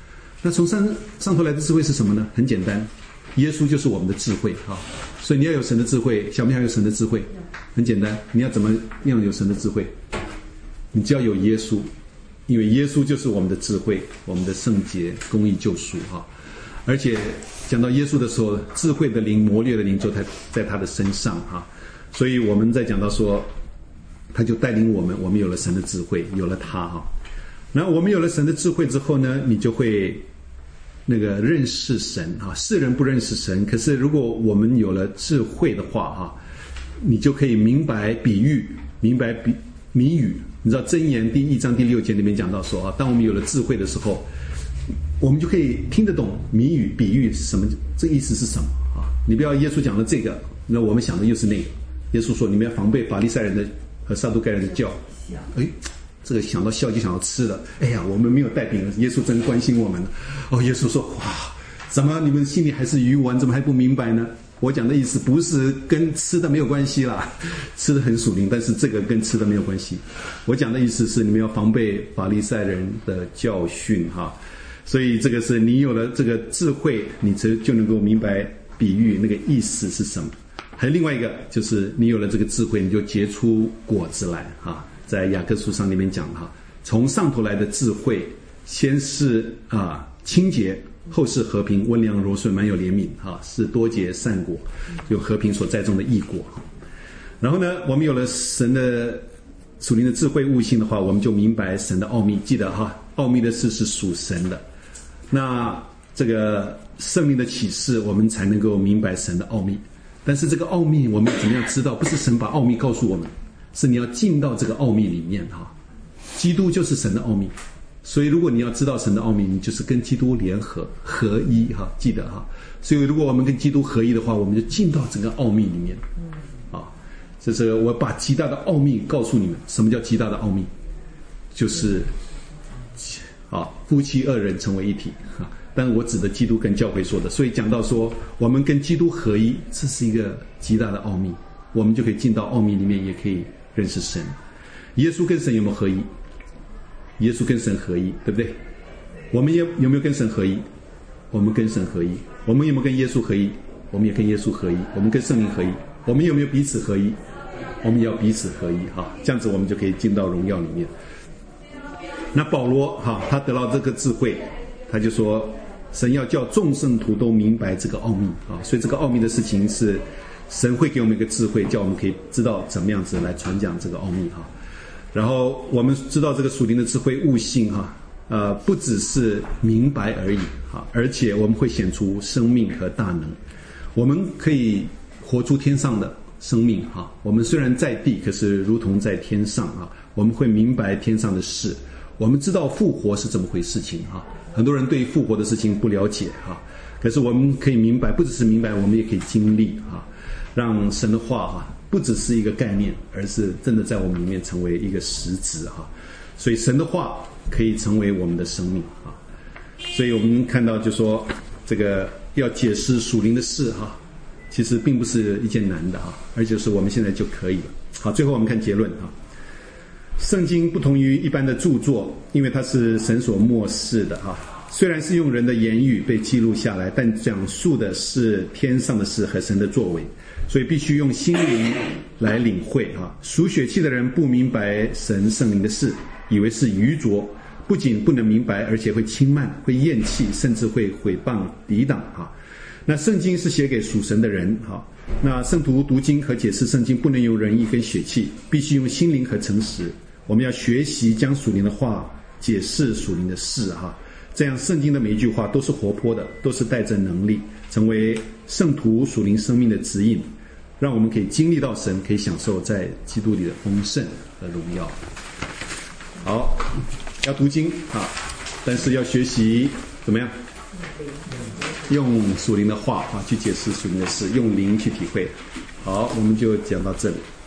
那从上头来的智慧是什么呢？很简单，耶稣就是我们的智慧啊。所以你要有神的智慧，小明还有神的智慧，很简单，你要怎么样有神的智慧？你只要有耶稣，因为耶稣就是我们的智慧，我们的圣洁、公义、救赎哈。而且讲到耶稣的时候，智慧的灵、谋略的灵就在他的身上哈。所以我们在讲到说，他就带领我们有了神的智慧，有了他哈。然后我们有了神的智慧之后呢，你就会认识神啊。世人不认识神，可是如果我们有了智慧的话哈，你就可以明白比喻，明白谜语。你知道箴言第1章第6节里面讲到说啊，当我们有了智慧的时候，我们就可以听得懂谜语、比喻是什么，这意思是什么啊？你不要耶稣讲的这个，那我们想的又是那个。耶稣说你们要防备法利赛人的和撒都该人的教。这个想到笑就想到吃了。哎呀，我们没有带饼，耶稣真关心我们。耶稣说哇，怎么你们心里还是愚顽，怎么还不明白呢？我讲的意思不是跟吃的没有关系啦，吃的很属灵，但是这个跟吃的没有关系。我讲的意思是你们要防备法利赛人的教训哈。所以这个是你有了这个智慧，你就能够明白比喻那个意思是什么。还有另外一个就是你有了这个智慧，你就结出果子来哈。在雅各书上里面讲哈，从上头来的智慧，先是清洁，后是和平，温良柔顺，满有怜悯哈，是多结善果，有和平所栽种的义果。然后呢，我们有了神的属灵的智慧悟性的话，我们就明白神的奥秘。记得哈，奥秘的事是属神的。那这个圣灵的启示，我们才能够明白神的奥秘。但是这个奥秘我们怎么样知道？不是神把奥秘告诉我们，是你要进到这个奥秘里面哈。基督就是神的奥秘，所以如果你要知道神的奥秘，你就是跟基督联合合一哈，记得哈。所以如果我们跟基督合一的话，我们就进到整个奥秘里面。这是我把极大的奥秘告诉你们。什么叫极大的奥秘？就是夫妻二人成为一体哈。但我指的基督跟教会说的，所以讲到说我们跟基督合一，这是一个极大的奥秘，我们就可以进到奥秘里面，也可以认识神。耶稣跟神有没有合一？耶稣跟神合一，对不对？我们有没有跟神合一？我们跟神合一。我们有没有跟耶稣合一？我们也跟耶稣合一。我们跟圣灵合一。我们有没有彼此合一？我们也要彼此合一哈，这样子我们就可以进到荣耀里面。那保罗他得到这个智慧，他就说神要叫众圣徒都明白这个奥秘啊，所以这个奥秘的事情是神会给我们一个智慧，叫我们可以知道怎么样子来传讲这个奥秘哈。然后我们知道这个属灵的智慧悟性不只是明白而已而且我们会显出生命和大能，我们可以活出天上的生命我们虽然在地，可是如同在天上我们会明白天上的事，我们知道复活是怎么回事情很多人对复活的事情不了解可是我们可以明白，不只是明白，我们也可以经历让神的话不只是一个概念，而是真的在我们里面成为一个实质所以神的话可以成为我们的生命所以我们看到就说这个要解释属灵的事其实并不是一件难的而且是我们现在就可以了。好，最后我们看结论圣经不同于一般的著作，因为它是神所默示的虽然是用人的言语被记录下来，但讲述的是天上的事和神的作为，所以必须用心灵来领会属血气的人不明白神圣灵的事，以为是愚拙，不仅不能明白，而且会轻慢，会厌弃，甚至会毁谤抵挡那圣经是写给属神的人那圣徒读经和解释圣经不能用仁义跟血气，必须用心灵和诚实。我们要学习将属灵的话解释属灵的事这样圣经的每一句话都是活泼的，都是带着能力，成为圣徒属灵生命的指引，让我们可以经历到神，可以享受在基督里的丰盛和荣耀。好，要读经但是要学习怎么样用属灵的话去解释属灵的事，用灵去体会。好，我们就讲到这里。